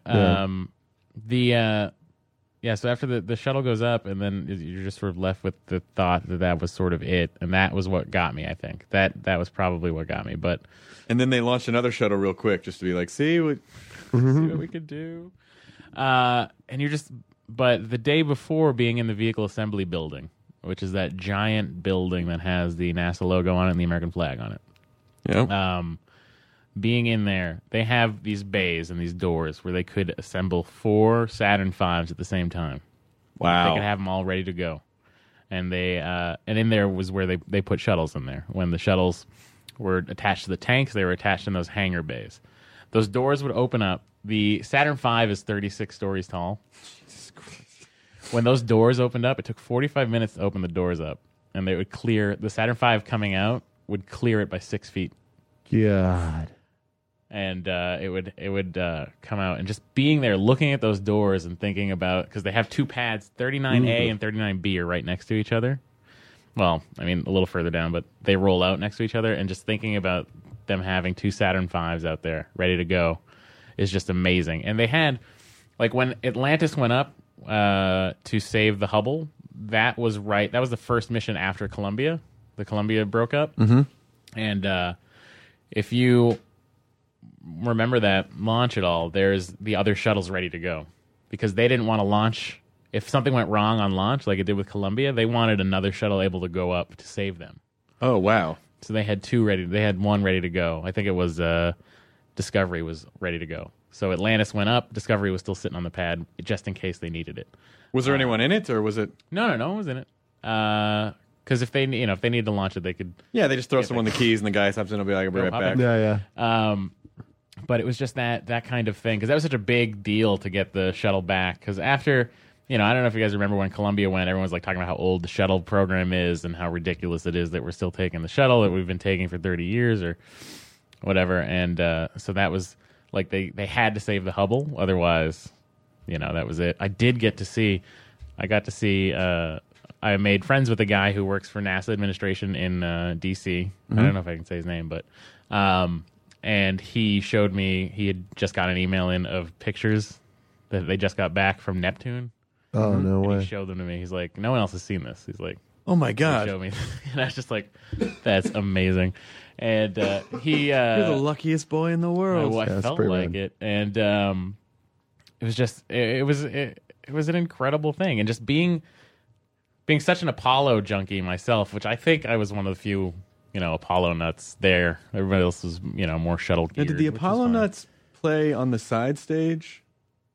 So after the shuttle goes up, and then you're just sort of left with the thought that was sort of it, and that was what got me. I think that was probably what got me. But And then they launched another shuttle real quick just to be like, see what we could do. And but the day before, being in the vehicle assembly building, which is that giant building that has the NASA logo on it and the American flag on it. Yeah. Being in there, they have these bays and these doors where they could assemble 4 Saturn V's at the same time. Wow. They could have them all ready to go. And and in there was where they put shuttles in there. When the shuttles were attached to the tanks, they were attached in those hangar bays. Those doors would open up. The Saturn V is 36 stories tall. When those doors opened up, it took 45 minutes to open the doors up. And they would clear, the Saturn V coming out would clear it by 6 feet. God. And it would come out, and just being there, looking at those doors and thinking about, because they have 2 pads, 39A and 39B are right next to each other. Well, I mean a little further down, but they roll out next to each other, and just thinking about them having 2 Saturn V's out there ready to go is just amazing. And they had, like when Atlantis went up to save the Hubble, that was the first mission after Columbia. The Columbia broke up, and if you remember that launch at all, there's the other shuttles ready to go because they didn't want to launch if something went wrong on launch, like it did with Columbia, they wanted another shuttle able to go up to save them. Oh, wow. So they had two ready. They had one ready to go. I think it was Discovery was ready to go. So Atlantis went up. Discovery was still sitting on the pad just in case they needed it. Was there anyone in it, or was it? No one was in it. Because if they needed to launch it, they could. Yeah, they just throw someone the keys, and the guy hops in and will be like, "I'll be right back." Yeah. But it was just that kind of thing because that was such a big deal to get the shuttle back. Because after, I don't know if you guys remember when Columbia went, everyone was like talking about how old the shuttle program is and how ridiculous it is that we're still taking the shuttle that we've been taking for 30 years or whatever. And so that was like they had to save the Hubble, otherwise, that was it. I got to see. I made friends with a guy who works for NASA administration in D.C. I don't know if I can say his name, but. And he showed me, he had just got an email in of pictures that they just got back from Neptune. Oh, no way. He showed them to me. He's like, no one else has seen this. He's like, "Oh my god!" Show me, and I was just like, "That's amazing." And he, you're the luckiest boy in the world. I felt like it, and it was just, it was an incredible thing, and just being such an Apollo junkie myself, which I think I was one of the few. Apollo nuts there. Everybody else was, more shuttle geared. Now, did the Apollo nuts play on the side stage?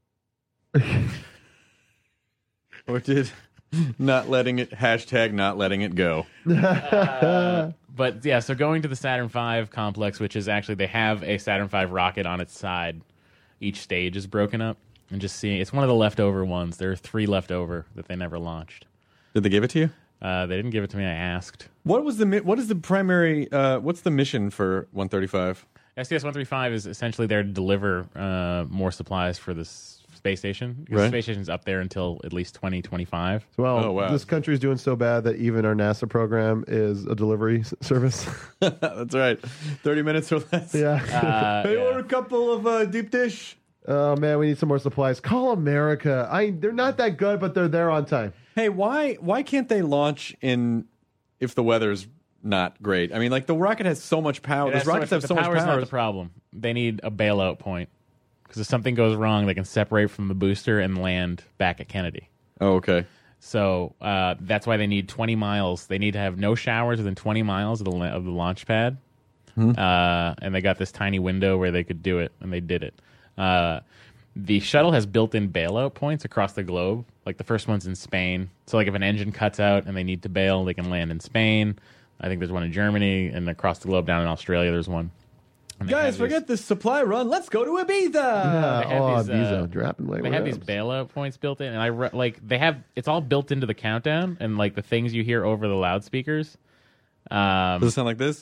Or did not letting it go? But yeah, so going to the Saturn V complex, which is actually, they have a Saturn V rocket on its side. Each stage is broken up. And just seeing, it's one of the leftover ones. There are 3 left over that they never launched. Did they give it to you? They didn't give it to me. I asked. What is the primary? What's the mission for 135? STS-135 is essentially there to deliver more supplies for this space station. Because the space station's up there until at least 2025. Well, this country's doing so bad that even our NASA program is a delivery service. That's right. 30 minutes or less. Yeah. Hey, order a couple of deep dish. Oh man, we need some more supplies. Call America. They're not that good, but they're there on time. Hey, why can't they launch if the weather's not great? I mean, like the rocket has so much power. Those rockets have so much power. The power's not the problem. They need a bailout point because if something goes wrong, they can separate from the booster and land back at Kennedy. Oh, okay. So that's why they need 20 miles. They need to have no showers within 20 miles of the launch pad. And they got this tiny window where they could do it, and they did it. The shuttle has built-in bailout points across the globe. Like the first one's in Spain. So like if an engine cuts out and they need to bail, they can land in Spain. I think there's one in Germany, and across the globe down in Australia there's one. Guys, forget this supply run. Let's go to Ibiza. Ibiza, dropping away. They have these bailout points built in, and it's all built into the countdown and like the things you hear over the loudspeakers. Does it sound like this?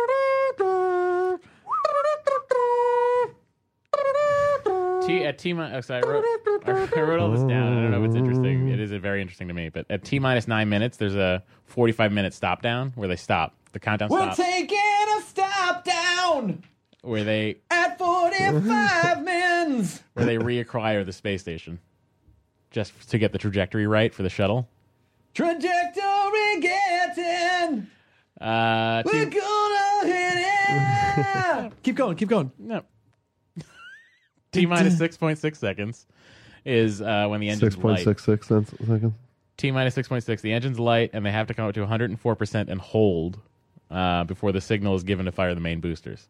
At T minus, I wrote all this down. I don't know if it's interesting. It is very interesting to me. But at T minus 9 minutes, there's a 45-minute stop down where they stop. The countdown stops. We're taking a stop down. Where they at 45 mins. Where they reacquire the space station, just to get the trajectory right for the shuttle. Trajectory getting. We're gonna hit it. Keep going. No. T minus 6.6 seconds is when the engine's light. 6.66 seconds. T minus 6.6. The engine's light, and they have to come up to 104% and hold before the signal is given to fire the main boosters.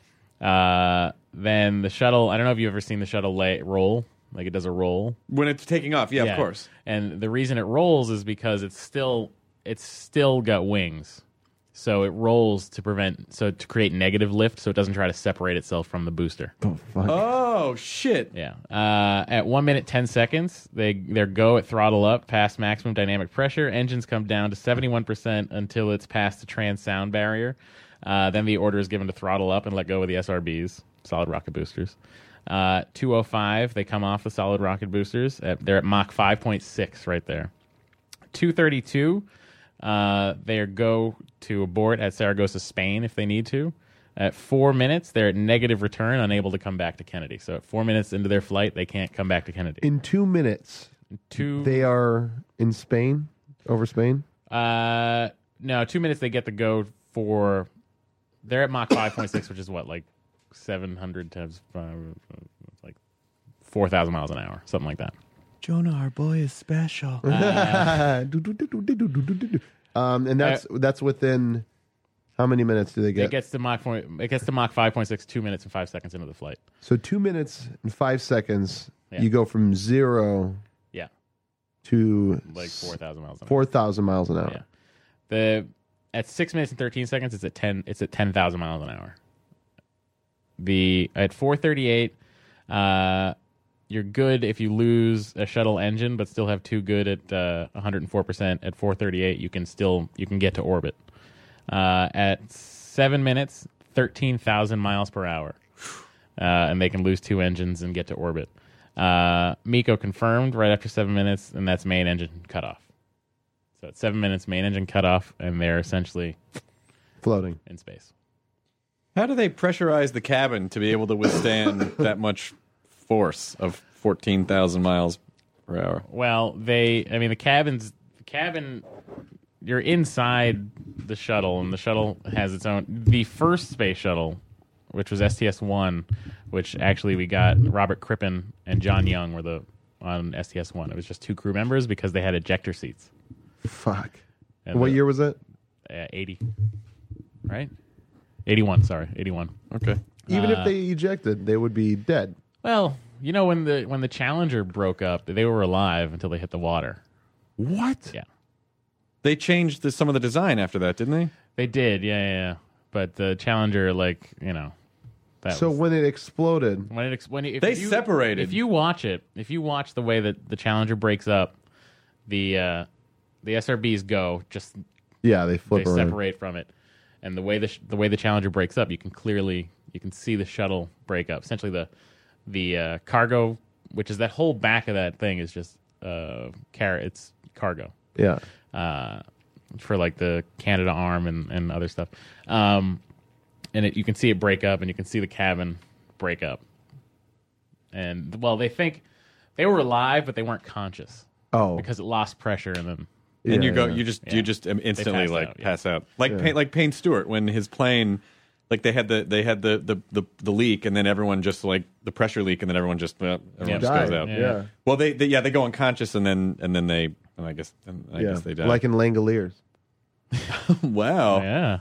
Then the shuttle, I don't know if you've ever seen the shuttle roll. Like it does a roll. When it's taking off, yeah, of course. And the reason it rolls is because it's still got wings. So it rolls to create negative lift, so it doesn't try to separate itself from the booster. Oh, fuck. Oh shit! Yeah. At 1 minute 10 seconds, they go at throttle up past maximum dynamic pressure. Engines come down to 71% until it's past the trans sound barrier. Then the order is given to throttle up and let go of the SRBs, solid rocket boosters. 2:05, they come off the solid rocket boosters. They're at Mach 5.6 right there. 2:32. They go to abort at Saragossa, Spain, if they need to. At 4 minutes, they're at negative return, unable to come back to Kennedy. So at 4 minutes into their flight, they can't come back to Kennedy. In 2 minutes, they are in Spain, over Spain? No, 2 minutes they get to go for... They're at Mach 5.6, which is what, like 700 times... like 4,000 miles an hour, something like that. Jonah, our boy is special. And that's within how many minutes do they get? It gets to Mach 5.6, 2 minutes and 5 seconds into the flight. So 2 minutes and 5 seconds, Yeah. you go from 0 Yeah, to like 4,000 miles an hour. 4,000 miles an hour. Yeah. At 6 minutes and 13 seconds, it's at 10,000 miles an hour. At 4:38, you're good if you lose a shuttle engine, but still have two good at 104%. At 4:38, you can get to orbit. At 7 minutes, 13,000 miles per hour, and they can lose two engines and get to orbit. MECO confirmed right after 7 minutes, and that's main engine cut off. So at 7 minutes, main engine cut off, and they're essentially Floating. in space. How do they pressurize the cabin to be able to withstand that much force of 14,000 miles per hour? Well, the cabin, you're inside the shuttle, and the shuttle has its own. The first space shuttle, which was STS-1, which actually we got Robert Crippen and John Young were on STS-1. It was just two crew members because they had ejector seats. Fuck. And What year was it? 80. Right? 81, sorry. 81. Okay. Even if they ejected, they would be dead. Well, you know, when the Challenger broke up, they were alive until they hit the water. What? Yeah. They changed some of the design after that, didn't they? They did, yeah. But the Challenger, So when it exploded, They separated. If you watch the way that the Challenger breaks up, the SRBs go just they flip they around. separate from it, and the way the Challenger breaks up, you can see the shuttle break up. Essentially, the cargo, which is that whole back of that thing, is just it's cargo. Yeah. For like the Canada arm and other stuff. And you can see it break up, and you can see the cabin break up. And, well, they think they were alive, but they weren't conscious. Oh. Because it lost pressure, and then... And Yeah, you just instantly pass out. Like Payne Stewart when his plane, like they had the leak, and then everyone just like the pressure leak, and then everyone just goes out. Yeah. Well, they go unconscious, and then they I guess they die. Like in Langoliers. Wow. Yeah.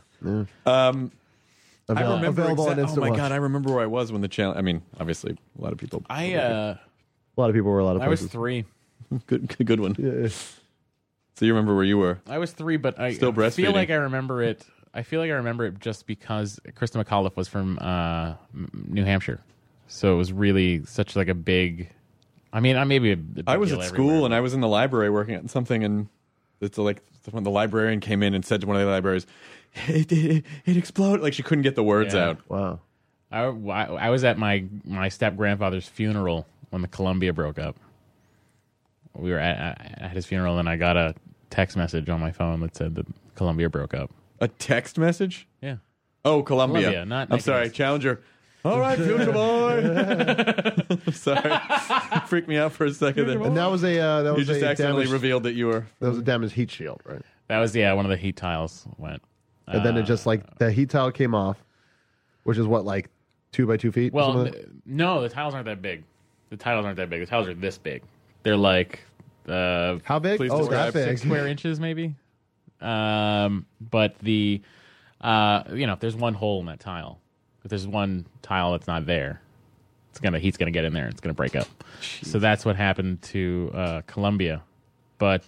I remember available on oh Instant my Watch. god, I remember where I was when the challenge. I mean, obviously, a lot of people. A lot of people were a lot of I was places. 3. good one. Yeah. So you remember where you were? I was 3, but I Still breastfeeding. feel like I remember it. I feel like I remember it just because Krista McAuliffe was from New Hampshire, so it was really such like a big. I mean, maybe a big I was deal at everywhere. school and I was in the library working on something, and it's like when the librarian came in and said to one of the libraries, "It exploded!" Like she couldn't get the words Yeah. out. Wow. I was at my step grandfather's funeral when the Columbia broke up. We were at his funeral, and I got a text message on my phone that said that Columbia broke up. A text message? Yeah. Oh, Columbia. Columbia, not I'm sorry, Nicholas. Challenger. All right, future boy. I'm sorry, freaked me out for a second. There. And that was You just a accidentally damaged, revealed that you were. that was a damaged heat shield, right? That was one of the heat tiles went. And then it just like the heat tile came off, which is what, like 2 by 2 feet? or Well, something like that? no, the tiles aren't that big. The tiles aren't that big. The tiles are this big. They're like How big? please Oh, describe that big. 6 square inches, maybe. But the if there's one hole in that tile, if there's one tile that's not there, heat's gonna get in there. It's gonna break up. So that's what happened to Columbia. But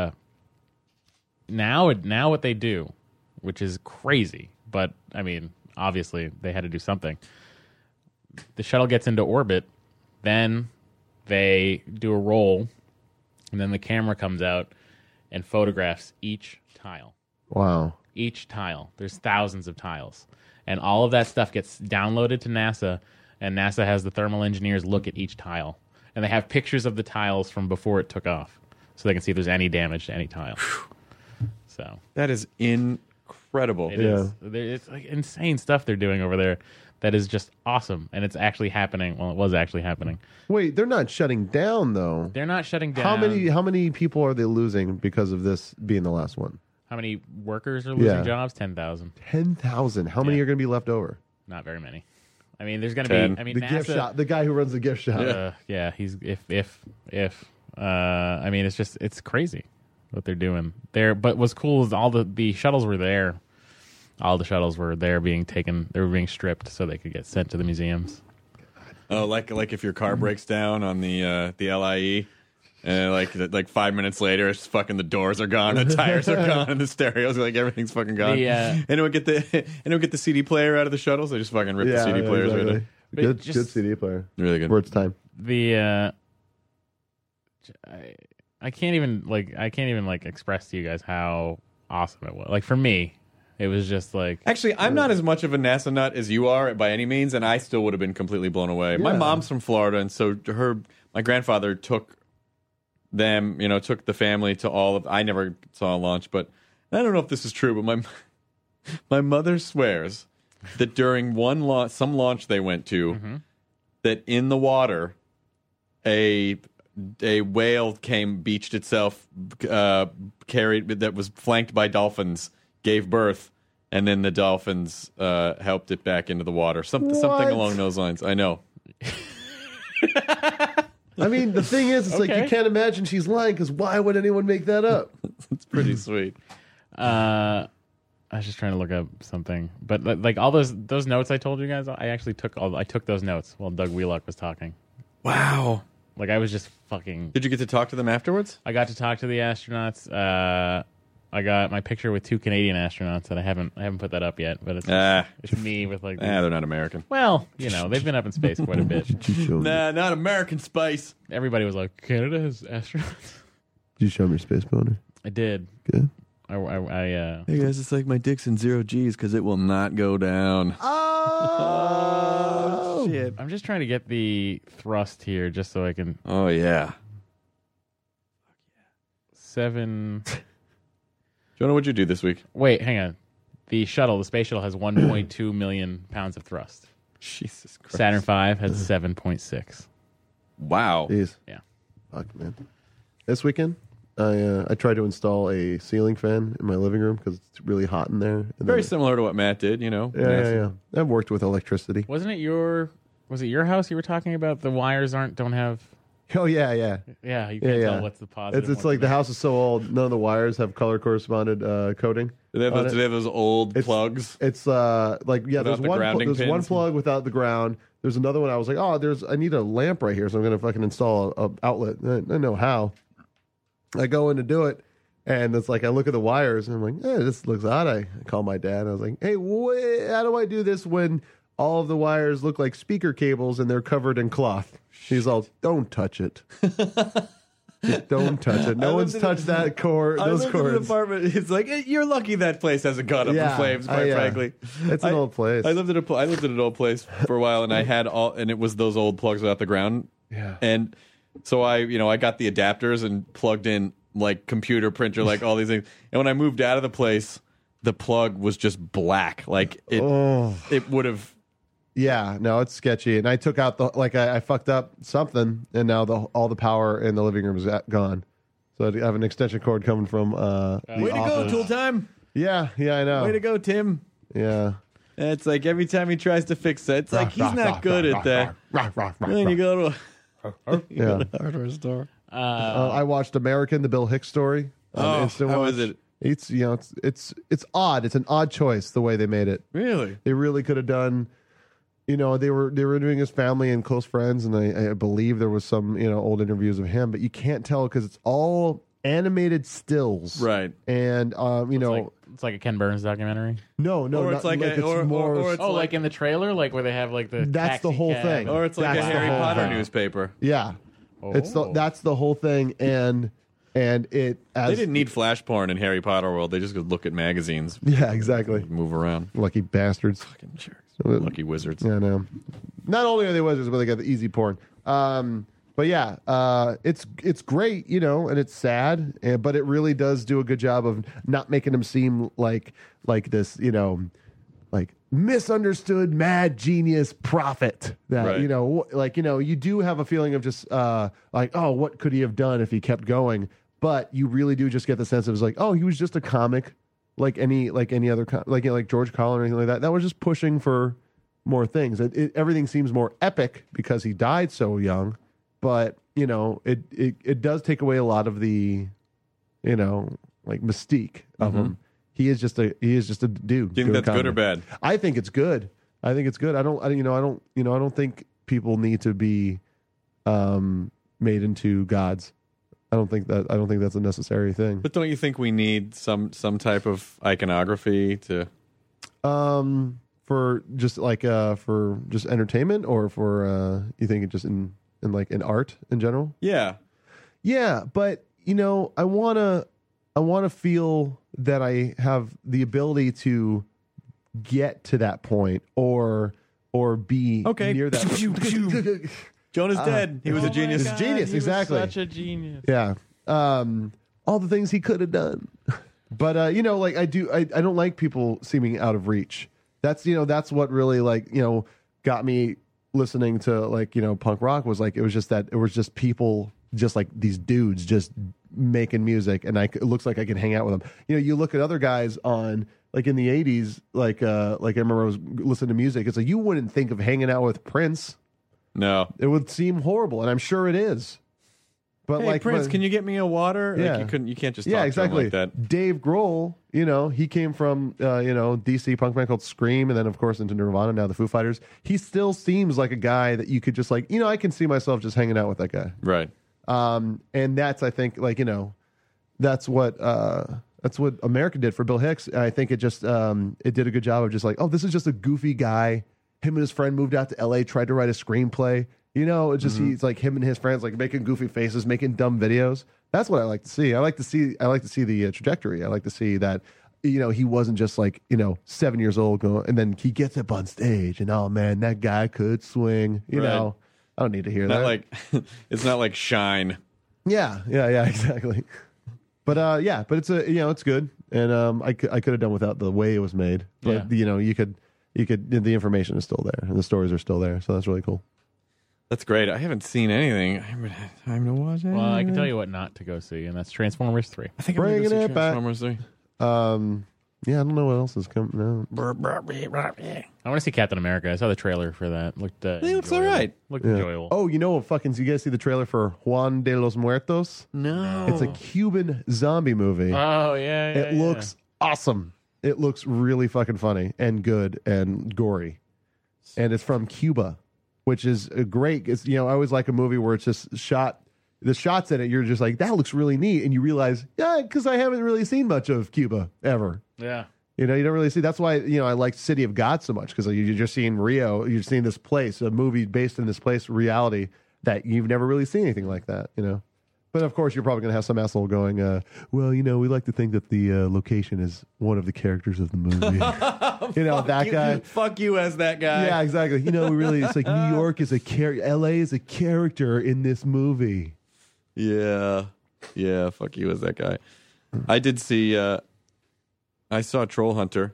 now what they do, which is crazy, but I mean, obviously they had to do something. The shuttle gets into orbit, then they do a roll, and then the camera comes out and photographs each tile. Wow. Each tile. There's thousands of tiles. And all of that stuff gets downloaded to NASA, and NASA has the thermal engineers look at each tile. And they have pictures of the tiles from before it took off, so they can see if there's any damage to any tile. So That is incredible. it is. It's like insane stuff they're doing over there. That is just awesome, and it's actually happening. Well, it was actually happening. Wait, they're not shutting down though. They're not shutting down. How many people are they losing because of this being the last one? How many workers are losing Yeah. jobs? 10,000. 10,000. How many Yeah. are going to be left over? Not very many. I mean, there's going to 10. be. I mean, The NASA, gift shop. The guy who runs the gift shop. Yeah, he's if I mean, it's crazy what they're doing there. But what's cool is all the shuttles were there. All the shuttles were there being taken. They were being stripped so they could get sent to the museums. Oh, like if your car breaks down on the LIE, and like 5 minutes later, it's fucking the doors are gone, the tires are gone, and the stereos, like everything's fucking gone. Anyone get the CD player out of the shuttles? They just fucking rip the CD players right there. Good CD player. Really good. For its time. I can't even express to you guys how awesome it was. Like for me, it was just like... Actually, I'm not as much of a NASA nut as you are by any means, and I still would have been completely blown away. Yeah. My mom's from Florida, and so my grandfather took the family to all of... I never saw a launch, but I don't know if this is true, but my mother swears that during some launch they went to, that in the water, a whale beached itself, that was flanked by dolphins, gave birth, and then the dolphins helped it back into the water. Something along those lines. I know. I mean, the thing is, it's like you can't imagine she's lying, because why would anyone make that up? It's pretty sweet. I was just trying to look up something, but like all those notes I told you guys, I took those notes while Doug Wheelock was talking. Wow. Like I was just fucking... Did you get to talk to them afterwards? I got to talk to the astronauts. I got my picture with 2 Canadian astronauts that I haven't put that up yet, but it's me with like... they're not American. Well, they've been up in space quite a bit. Nah, not American space. Everybody was like, Canada has astronauts. Did you show me your space boner? I did. Good. Hey guys, it's like my dick's in 0 G's because it will not go down. Oh, shit. I'm just trying to get the thrust here just so I can... Oh, yeah. 7... Jonah, what'd you do this week? Wait, hang on. The space shuttle has 1.2 million pounds of thrust. Jesus Christ. Saturn V has 7.6. Wow. Jeez. Yeah. Fuck, man. This weekend, I tried to install a ceiling fan in my living room because it's really hot in there. Very similar to what Matt did, Yeah. I've worked with electricity. Was it your house you were talking about? The wires don't have... Oh, yeah. Yeah, you can't tell what's the positive. It's like the house is so old, none of the wires have color corresponded coating. Do they have those old plugs? It's there's one plug without the ground. There's another one. I was like, I need a lamp right here, so I'm going to fucking install a outlet. I know how. I go in to do it, and it's like I look at the wires, and I'm like, this looks odd. I call my dad. I was like, hey, how do I do this when all of the wires look like speaker cables and they're covered in cloth? He's all, don't touch it. Don't touch it. No one's touched that cord. Those cords. In an apartment. It's like you're lucky that place hasn't gone up in flames. Quite frankly, it's an old place. I lived at an old place for a while, and I had and it was those old plugs without the ground. Yeah. And so I got the adapters and plugged in like computer printer, like all these things. And when I moved out of the place, the plug was just black. Like it would have. Yeah, no, it's sketchy. And I took out I fucked up something, and now all the power in the living room is gone. So I have an extension cord coming from the Way to office. go, Tool Time. Yeah, I know. Way to go, Tim. Yeah. It's like every time he tries to fix it, it's like he's not good at that. Then you go to a hardware store. I watched American, the Bill Hicks story. Instant how Watch. is it? It's it's odd. It's an odd choice the way they made it. Really? They really could have done. They were doing his family and close friends, and I believe there was some old interviews of him, but you can't tell because it's all animated stills, right? And it's like a Ken Burns documentary. No, or it's like like in the trailer, like where they have like the that's the whole thing, or it's like a Harry Potter newspaper. Yeah, that's the whole thing, and they didn't need flash porn in Harry Potter world. They just could look at magazines. Yeah, exactly. Move around. Lucky bastards. Fucking jerks. Lucky wizards. Yeah, no. Not only are they wizards, but they got the easy porn. But yeah, it's great, and it's sad, but it really does do a good job of not making them seem like this, like misunderstood mad genius prophet that right. You do have a feeling of just what could he have done if he kept going, but you really do just get the sense of he was just a comic like any other like George Carlin or anything like that. That was just pushing for more things. Everything seems more epic because he died so young, but it does take away a lot of the, like mystique of him. He is just a dude. Do you think that's good or bad? I think it's good. I don't think people need to be made into gods. I don't think that's a necessary thing. But don't you think we need some type of iconography to for just entertainment, or for you think it just in art in general? Yeah. But I wanna feel that I have the ability to get to that point or be near that. Jonah's dead. He was a genius. God, genius, he exactly. Was such a genius. Yeah. All the things he could have done. But I don't like people seeming out of reach. That's what really got me listening to punk rock, was it was just people just like these dudes just making music, and it looks like I can hang out with them. You look at other guys on in the 80s, I remember I was listening to music. It's like you wouldn't think of hanging out with Prince. No, it would seem horrible, and I'm sure it is. But hey, Prince, can you get me a water? Yeah. You can't just talk exactly. to him like that. Dave Grohl, he came from DC punk band called Scream, and then of course into Nirvana, now the Foo Fighters. He still seems like a guy that you could just I can see myself just hanging out with that guy. Right. And that's, I think, that's what America did for Bill Hicks. And I think it just it did a good job of just this is just a goofy guy. Him and his friend moved out to LA, tried to write a screenplay. It's just he's him and his friends making goofy faces, making dumb videos. That's what I like to see. I like to see the trajectory. I like to see that he wasn't just 7 years old going, and then he gets up on stage and, oh man, that guy could swing. I don't need to hear that. It's not like Shine. Yeah, exactly. But but it's it's good, and I could have done without the way it was made. But you could the information is still there, and the stories are still there, so that's really cool. That's great. I haven't seen anything. I haven't had time to watch it. Well, I can tell you what not to go see, and that's Transformers 3. I think I'm going to go see Transformers 3. Yeah, I don't know what else is coming out. I want to see Captain America. I saw the trailer for that. Looked it looks all right. Looked enjoyable. Oh, you guys see the trailer for Juan de los Muertos? No. It's a Cuban zombie movie. Oh, yeah. It looks awesome. It looks really fucking funny and good and gory. And it's from Cuba, which is great. It's, I always like a movie where it's just shot. The shots in it, you're just like, that looks really neat. And you realize, because I haven't really seen much of Cuba ever. Yeah. You don't really see. That's why, I like City of God so much, because you're just seeing Rio. You're seeing this place, a movie based in this place, reality, that you've never really seen anything like that, But of course, you're probably going to have some asshole going, well, we like to think that the location is one of the characters of the movie. That guy. Fuck you as that guy. Yeah, exactly. We really, it's like New York is a character, LA is a character in this movie. Yeah, fuck you as that guy. I did see, I saw Troll Hunter.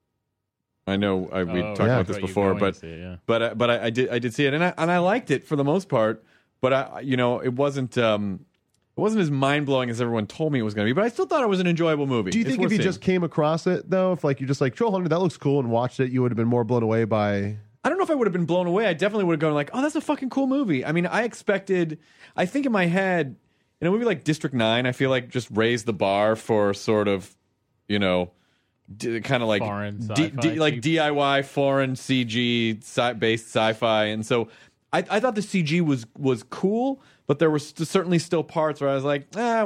I know we talked about this before, but I did see it, and I liked it for the most part. But it wasn't as mind blowing as everyone told me it was going to be. But I still thought it was an enjoyable movie. Do you think if you just came across it though, if you're just like Troll Hunter, that looks cool, and watched it, you would have been more blown away by? I don't know if I would have been blown away. I definitely would have gone oh, that's a fucking cool movie. I mean, I think in my head, in a movie like District 9, I feel like just raised the bar for sort of, kind of like foreign DIY foreign CG based sci-fi, and so I thought the CG was cool, but there were certainly still parts where I was like,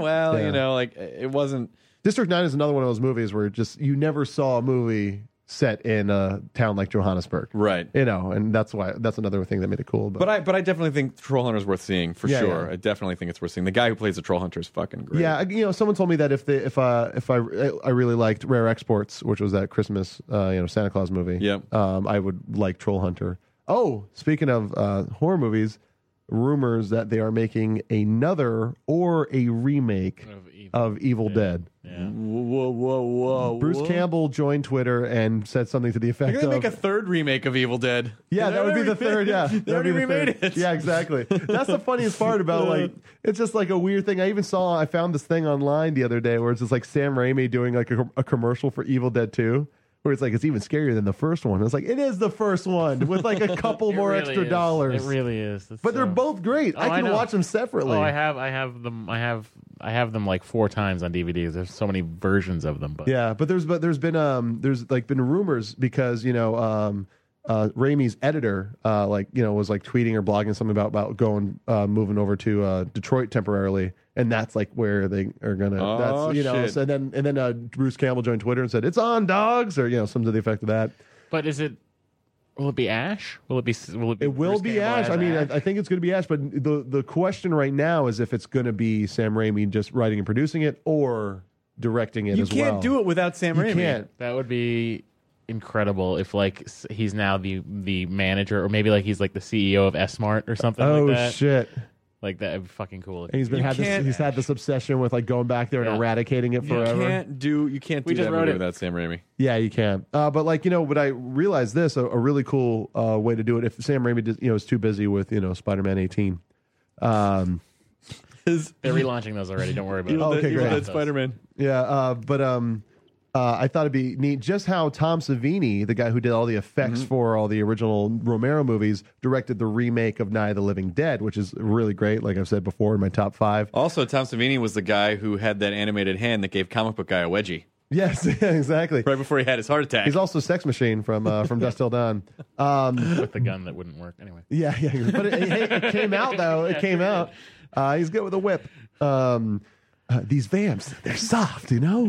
it wasn't. District 9 is another one of those movies where just you never saw a movie set in a town like Johannesburg, right? And that's another thing that made it cool. But I definitely think Troll Hunter is worth seeing for sure. Yeah. I definitely think it's worth seeing. The guy who plays the Troll Hunter is fucking great. Yeah, someone told me that if I really liked Rare Exports, which was that Christmas Santa Claus movie, I would like Troll Hunter. Oh, speaking of horror movies, rumors that they are making another or a remake of Evil Dead. Yeah. Whoa. Bruce Campbell joined Twitter and said something to the effect They're going to make a third remake of Evil Dead. Yeah, that would be the third, yeah. They already remade it. Yeah, exactly. That's the funniest part about, it's just like a weird thing. I found this thing online the other day where it's just like Sam Raimi doing like a commercial for Evil Dead 2, where it's like it's even scarier than the first one. It's like it is the first one with like a couple more really extra is. dollars. It really is. It's But they're both great. I can know. watch them separately. Oh, I have them like 4 times on DVDs. There's so many versions of them. But Yeah, but there's been rumors because Raimi's editor was like tweeting or blogging something about going moving over to Detroit temporarily, and that's like where they are gonna. Oh, shit. So then Bruce Campbell joined Twitter and said it's on dogs or something to the effect of that. But will it be Ash? Will it be? It will Bruce be Campbell Ash. as I mean, Ash? I think it's going to be Ash, but the question right now is if it's going to be Sam Raimi just writing and producing it or directing it You as well. can't do it without Sam Raimi. You can't. That would be incredible if like he's now the manager, or maybe like he's like the CEO of S-Mart or something Oh like that. shit! Like that would be fucking cool. And he's can't- had this obsession with like going back there and Yeah. eradicating it forever. You can't do just that wrote movie it. without Sam Raimi. Yeah, you can. But but I realized this a really cool way to do it. If Sam Raimi is too busy with Spider-Man 18. They're relaunching those already. Don't worry about it. Oh, okay, great. Dead Spider-Man. Yeah, I thought it'd be neat just how Tom Savini, the guy who did all the effects for all the original Romero movies, directed the remake of Night of the Living Dead, which is really great. Like I've said before, in my top 5. Also, Tom Savini was the guy who had that animated hand that gave comic book guy a wedgie Yes, exactly. right before he had his heart attack. He's also Sex Machine from Dusk Till Dawn. With the gun that wouldn't work anyway. Yeah. But it came out, though. It came out. He's good with a whip. These vamps, they're soft,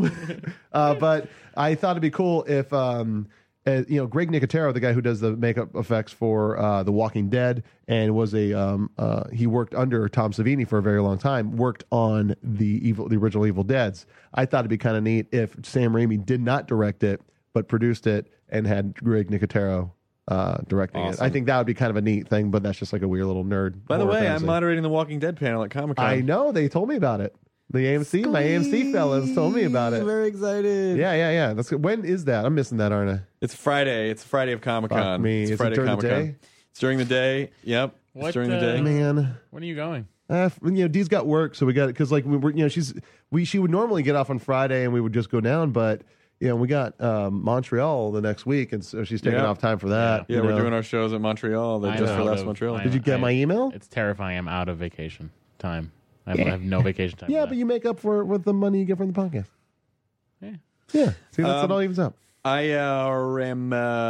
But I thought it'd be cool if, Greg Nicotero, the guy who does the makeup effects for The Walking Dead, and was he worked under Tom Savini for a very long time, worked on the original Evil Deads. I thought it'd be kind of neat if Sam Raimi did not direct it, but produced it and had Greg Nicotero directing it. I think that would be kind of a neat thing, but that's just like a weird little nerd. By the horror way, fantasy. I'm moderating the Walking Dead panel at Comic-Con. I know, they told me about it. The AMC, my AMC fellas told me about it. Very excited. Yeah. That's good. When is that? I'm missing that, aren't I? It's Friday. It's Friday of Comic-Con. Fuck me. It's Is it Friday during the Comic-Con. day? It's during the day. Yep. What, It's during the day. Man, When are you going? Dee's got work, so we got it because like we were, she would normally get off on Friday and we would just go down, but we got Montreal the next week, and so she's taking Yeah. off time for that. Yeah, we're doing our shows at Montreal. Just for last Montreal. Did you get my email? It's terrifying. I'm out of vacation time. I have no vacation time. Yeah, left. but you make up for it with the money you get from the podcast. Yeah. Yeah, see, that's it all evens up. I am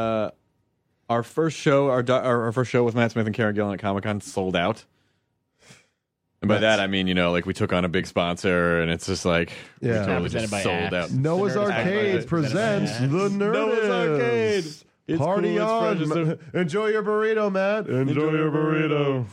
our first show, our first show with Matt Smith and Karen Gillan at Comic-Con sold out. And by that I mean, we took on a big sponsor, and it's just like we Yeah. totally Presented just by sold Axe. out. Noah's Nerdist Arcade Podcast. presents Presented by the Nerdist. Noah's Arcade. It's Party cool, it's on! fresh, it's Enjoy your burrito, Matt. Enjoy your burrito.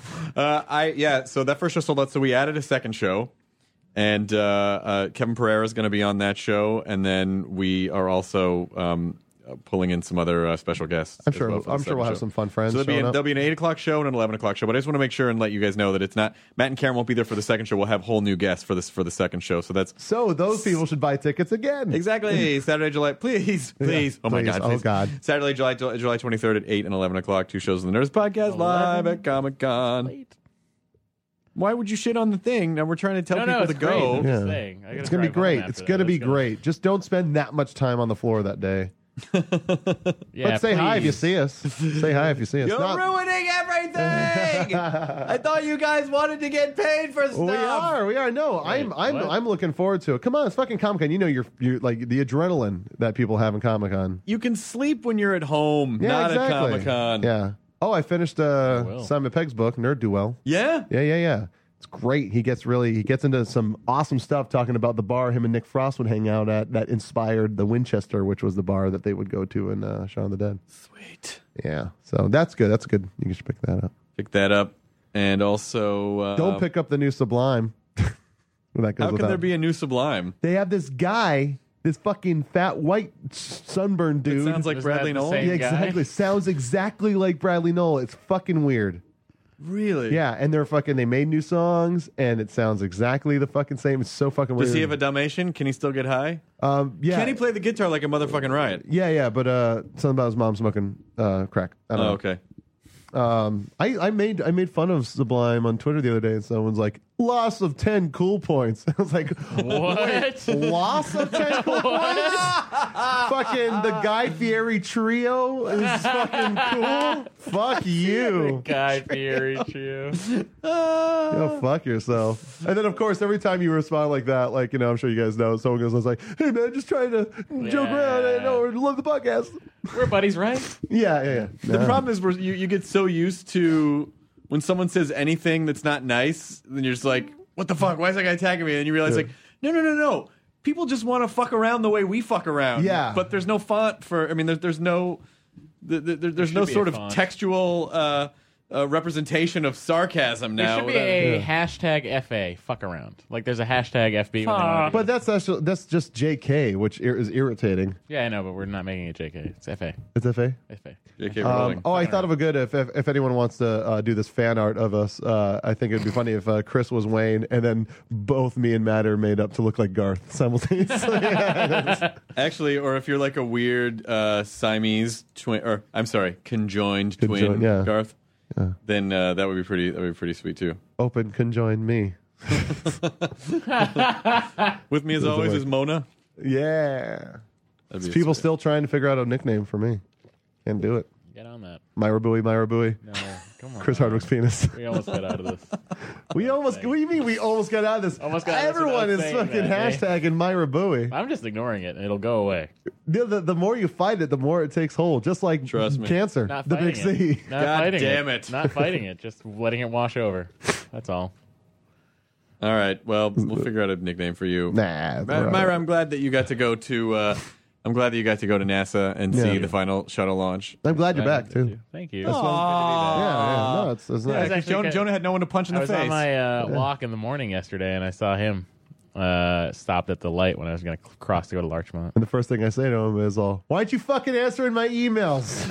So that first show sold out. So we added a second show, and Kevin Pereira is going to be on that show, and then we are also pulling in some other special guests. I'm as sure. well for the I'm sure second we'll have show. some fun friends. So showing up. there'll be an 8 o'clock show and an 11 o'clock show. But I just want to make sure and let you guys know that it's not Matt and Karen won't be there for the second show. We'll have whole new guests for the second show. So that's So those people should buy tickets again. exactly Saturday, July. Please. Yeah, Oh my please. God. Oh, Please. God. Saturday, July 23rd at 8 and 11 o'clock. 2 shows of the Nerdist Podcast live at Comic Con. Why would you shit on the thing? Now we're trying to tell people it's to go. Great. I'm just Yeah. saying. I gotta It's gonna be drive home great. after It's that. gonna be It's great. Just don't spend that much time on the floor that day. Yeah, But say hi if you please. see us. Say hi if you see us. You're Not- ruining everything. I thought you guys wanted to get paid for stuff. We are. No, Wait, what? I'm looking forward to it. Come on, it's fucking Comic Con. You're like the adrenaline that people have in Comic Con. You can sleep when you're at home, Yeah, not exactly. at Comic Con. Yeah. Oh, I finished will. Simon Pegg's book, Nerd Do Well. Yeah? Yeah. It's great. He gets into some awesome stuff talking about the bar him and Nick Frost would hang out at that inspired the Winchester, which was the bar that they would go to in Shaun of the Dead. Sweet. Yeah. So that's good. That's good. You should pick that up. Pick that up. And also... Don't pick up the new Sublime. That goes How can without. there be a new Sublime? They have this guy, this fucking fat white sunburned dude. It sounds like Isn't Bradley that the Noel. same Yeah, guy? exactly. Sounds exactly like Bradley Noel. It's fucking weird. Really? Yeah, and they made new songs, and it sounds exactly the fucking same. It's so fucking weird. Does he have a Dalmatian? Can he still get high? Yeah. Can he play the guitar like a motherfucking riot? Yeah, but something about his mom smoking crack. I don't know. Okay. I made fun of Sublime on Twitter the other day, and someone's like, loss of 10 cool points. I was like, What? loss of 10 cool points? Fucking the Guy Fieri trio is fucking cool. Fuck you. Guy Fieri trio. Go fuck yourself. And then, of course, every time you respond like that, like, I'm sure you guys know, someone goes like, hey, man, just trying to joke around and love the podcast. We're buddies, right? Yeah. The problem is you get so used to when someone says anything that's not nice, then you're just like, what the fuck? Why is that guy attacking me? And you realize, like, no. People just want to fuck around the way we fuck around. Yeah. But there's no font for, I mean, there's no sort of textual representation of sarcasm now. There should be a hashtag FA, fuck around. Like there's a hashtag FB. But that's just JK, which is irritating. Yeah, I know, but we're not making it JK. It's FA. It's FA? FA. JK Rowling. I thought of a good, if anyone wants to do this fan art of us, I think it'd be funny if Chris was Wayne and then both me and Matt are made up to look like Garth simultaneously. Actually, or if you're like a weird Siamese twin, or I'm sorry, conjoined twin, yeah. Garth, then that would be pretty sweet too. Open conjoin me. With me as always is Mona. Yeah. That'd be People sweet. still trying to figure out a nickname for me. Can't do it. Get on that. Myra Booey. No, come on. Chris Hardwick's penis. We almost got out of this. What do you mean we almost got out of this? Almost got out of this Everyone is without saying fucking that, hashtagging Myra Booey. I'm just ignoring it, and it'll go away. The more you fight it, the more it takes hold. Just like Trust me. cancer. Not The fighting big C. it. Not God fighting damn it. Not fighting it. Just letting it wash over. That's all. All right. Well, we'll figure out a nickname for you. Nah. Myra, I'm glad that you got to go to. I'm glad that you got to go to NASA and see the final shuttle launch. I'm glad you're back, too. Thank you. Yeah, no, it's nice. was actually Jonah had no one to punch in I the was face. on my walk in the morning yesterday, and I saw him stopped at the light when I was going to cross to go to Larchmont. And the first thing I say to him is, why'd you fucking answering my emails?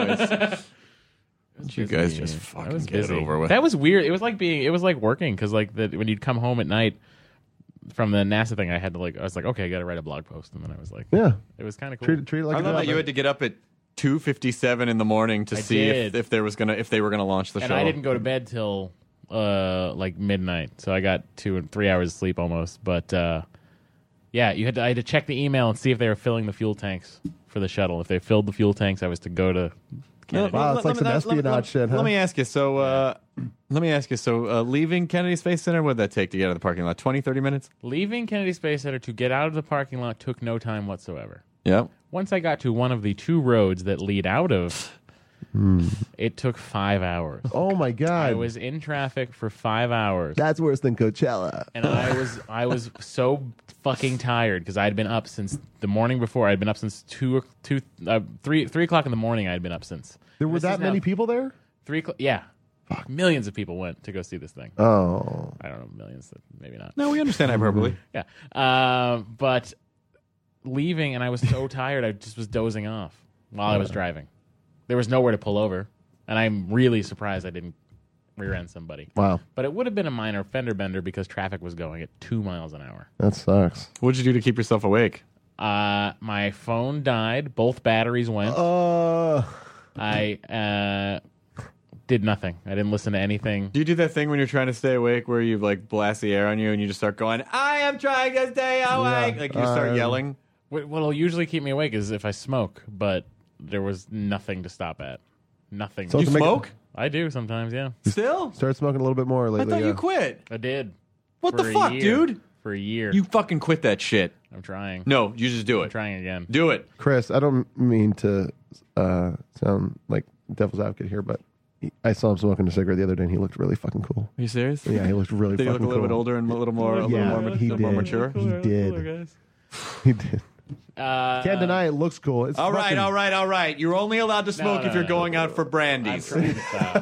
You guys just fucking get it over with. That was weird. It was like working because like when you'd come home at night from the NASA thing, I was like, okay, I got to write a blog post, and then I was like, Yeah. it was kind of cool. Treat it like I a love job. that you had to get up at 2:57 in the morning to see if they were gonna launch the And show. I didn't go to bed till like midnight, so I got 2 and 3 hours of sleep almost. But yeah, I had to check the email and see if they were filling the fuel tanks for the shuttle. If they filled the fuel tanks, I was to go to Kennedy. Wow, it's like some espionage shit, huh? Let me ask you. So, leaving Kennedy Space Center, what did that take to get out of the parking lot? 20, 30 minutes? Leaving Kennedy Space Center to get out of the parking lot took no time whatsoever. Yeah. Once I got to one of the 2 roads that lead out of, it took 5 hours. Oh, my God. I was in traffic for 5 hours. That's worse than Coachella. And I was so fucking tired because I had been up since the morning before. I had been up since 3 o'clock in the morning. I had been up since. There were This that is now many people there? 3 o'clock. Yeah, millions of people went to go see this thing. Oh. I don't know, millions, maybe not. No, we understand hyperbole. Yeah, but leaving, and I was so tired. I just was dozing off while I was driving. There was nowhere to pull over, and I'm really surprised I didn't rear end somebody. Wow. But it would have been a minor fender bender because traffic was going at 2 miles an hour. That sucks. What'd you do to keep yourself awake? My phone died. Both batteries went. I did nothing. I didn't listen to anything. Do you do that thing when you're trying to stay awake where you like blast the air on you and you just start going, I am trying to stay awake? Like you just start yelling? What'll usually keep me awake is if I smoke, but there was nothing to stop at. Nothing. So You to make it- smoke? I do sometimes, yeah. Still? Start smoking a little bit more I lately. thought you quit. I did. What For the a fuck, year. dude? For a year. You fucking quit that shit. I'm trying. No, you just do I'm it. trying again. Do it. Chris, I don't mean to sound like devil's advocate here, but I saw him smoking a cigarette the other day, and he looked really fucking cool. Are you serious? Yeah, he looked really Did he fucking look a little cool. bit older and a little more, Yeah, he more did. mature? He did. He did. Can't deny it looks cool. It's All right. You're only allowed to smoke no, if you're no. going out for I'm brandies. trying to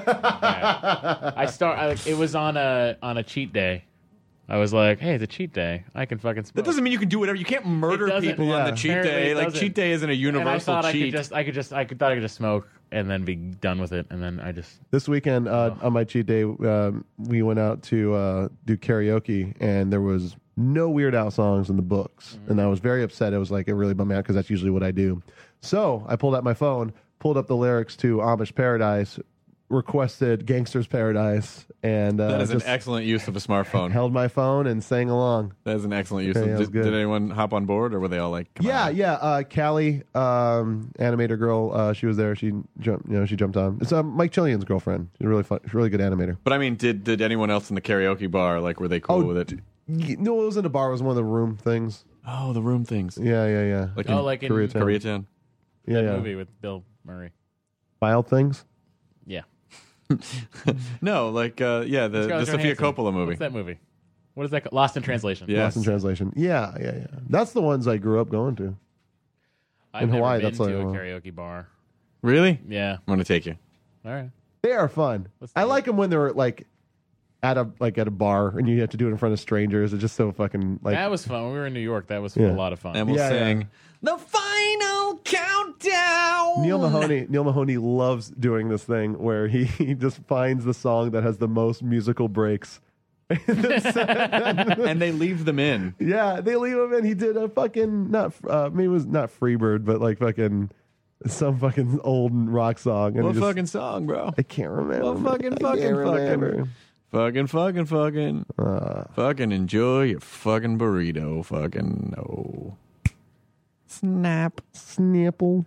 stop. It was on a cheat day. I was like, hey, it's a cheat day. I can fucking smoke. That doesn't mean you can do whatever. You can't murder It doesn't. people on the Yeah. cheat Apparently day. it Like doesn't. cheat day isn't a and I universal thought cheat. I could just smoke and then be done with it, and then I just This weekend on my cheat day, we went out to do karaoke, and there was no Weird Al songs in the books, and I was very upset. It was like it really bummed me out because that's usually what I do. So I pulled out my phone, pulled up the lyrics to Amish Paradise, requested Gangster's Paradise, and That is an just excellent use of a smartphone. held my phone and sang along. That is an excellent use. Okay, that was Did good. anyone hop on board, or were they all like, come on? Yeah. Callie, animator girl, she was there. She jumped on. It's Mike Chillian's girlfriend. She's a really fun, really good animator. But I mean, did anyone else in the karaoke bar, like, were they cool with it? No, it was in a bar. It was one of the room things. Oh, the room things. Yeah. Like like in Koreatown. Koreatown. Yeah. movie with Bill Murray. Wild Things. Yeah. No, like, the Scarlett Sofia Johansson. Coppola movie. What's that movie? What is that called? Lost in Translation. Yeah. Lost in Translation. Yeah. That's the ones I grew up going to. I've In never Hawaii, been that's to like- a karaoke bar. Really? Yeah. I'm going to take you. All right. They are fun. Let's I do like them when they're like at a bar and you have to do it in front of strangers. It's just so fucking like. That was fun. When we were in New York, that was Yeah. a lot of fun. And we'll Yeah, sing the final countdown. Neil Mahoney loves doing this thing where he just finds the song that has the most musical breaks. And they leave them in. Yeah, they leave him in. He did a fucking maybe it was not Freebird, but like fucking some fucking old rock song. And What he just- fucking song, bro? I can't remember. Well, fucking. Fucking enjoy your fucking burrito. Fucking no. Snap. Snapple.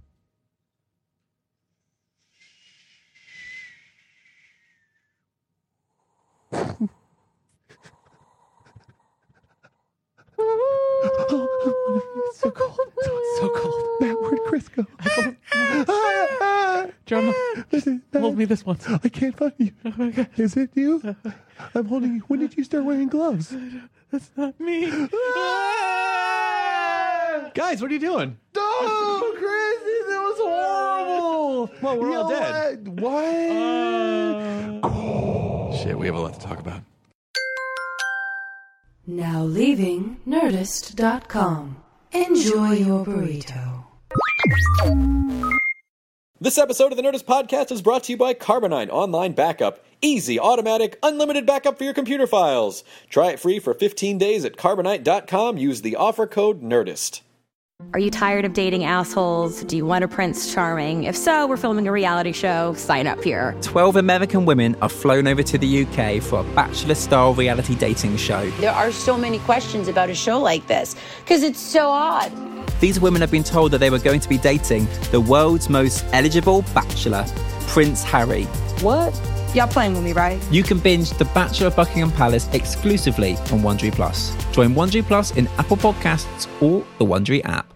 So cold. So cold. That word, Crisco. John, hold me this once. I can't find you. Is it you? I'm holding you. When did you start wearing gloves? That's not me. Guys, what are you doing? Oh, crazy! That was horrible. Well, we're all dead. What? Shit, we have a lot to talk about. Now leaving Nerdist.com. Enjoy your burrito. This episode of the Nerdist Podcast is brought to you by Carbonite Online Backup. Easy, automatic, unlimited backup for your computer files. Try it free for 15 days at Carbonite.com. Use the offer code NERDIST. Are you tired of dating assholes? Do you want a Prince Charming? If so, we're filming a reality show. Sign up here. 12 American women are flown over to the UK for a bachelor-style reality dating show. There are so many questions about a show like this because it's so odd. These women have been told that they were going to be dating the world's most eligible bachelor, Prince Harry. What? Y'all playing with me, right? You can binge The Bachelor of Buckingham Palace exclusively on Wondery Plus. Join Wondery Plus in Apple Podcasts or the Wondery app.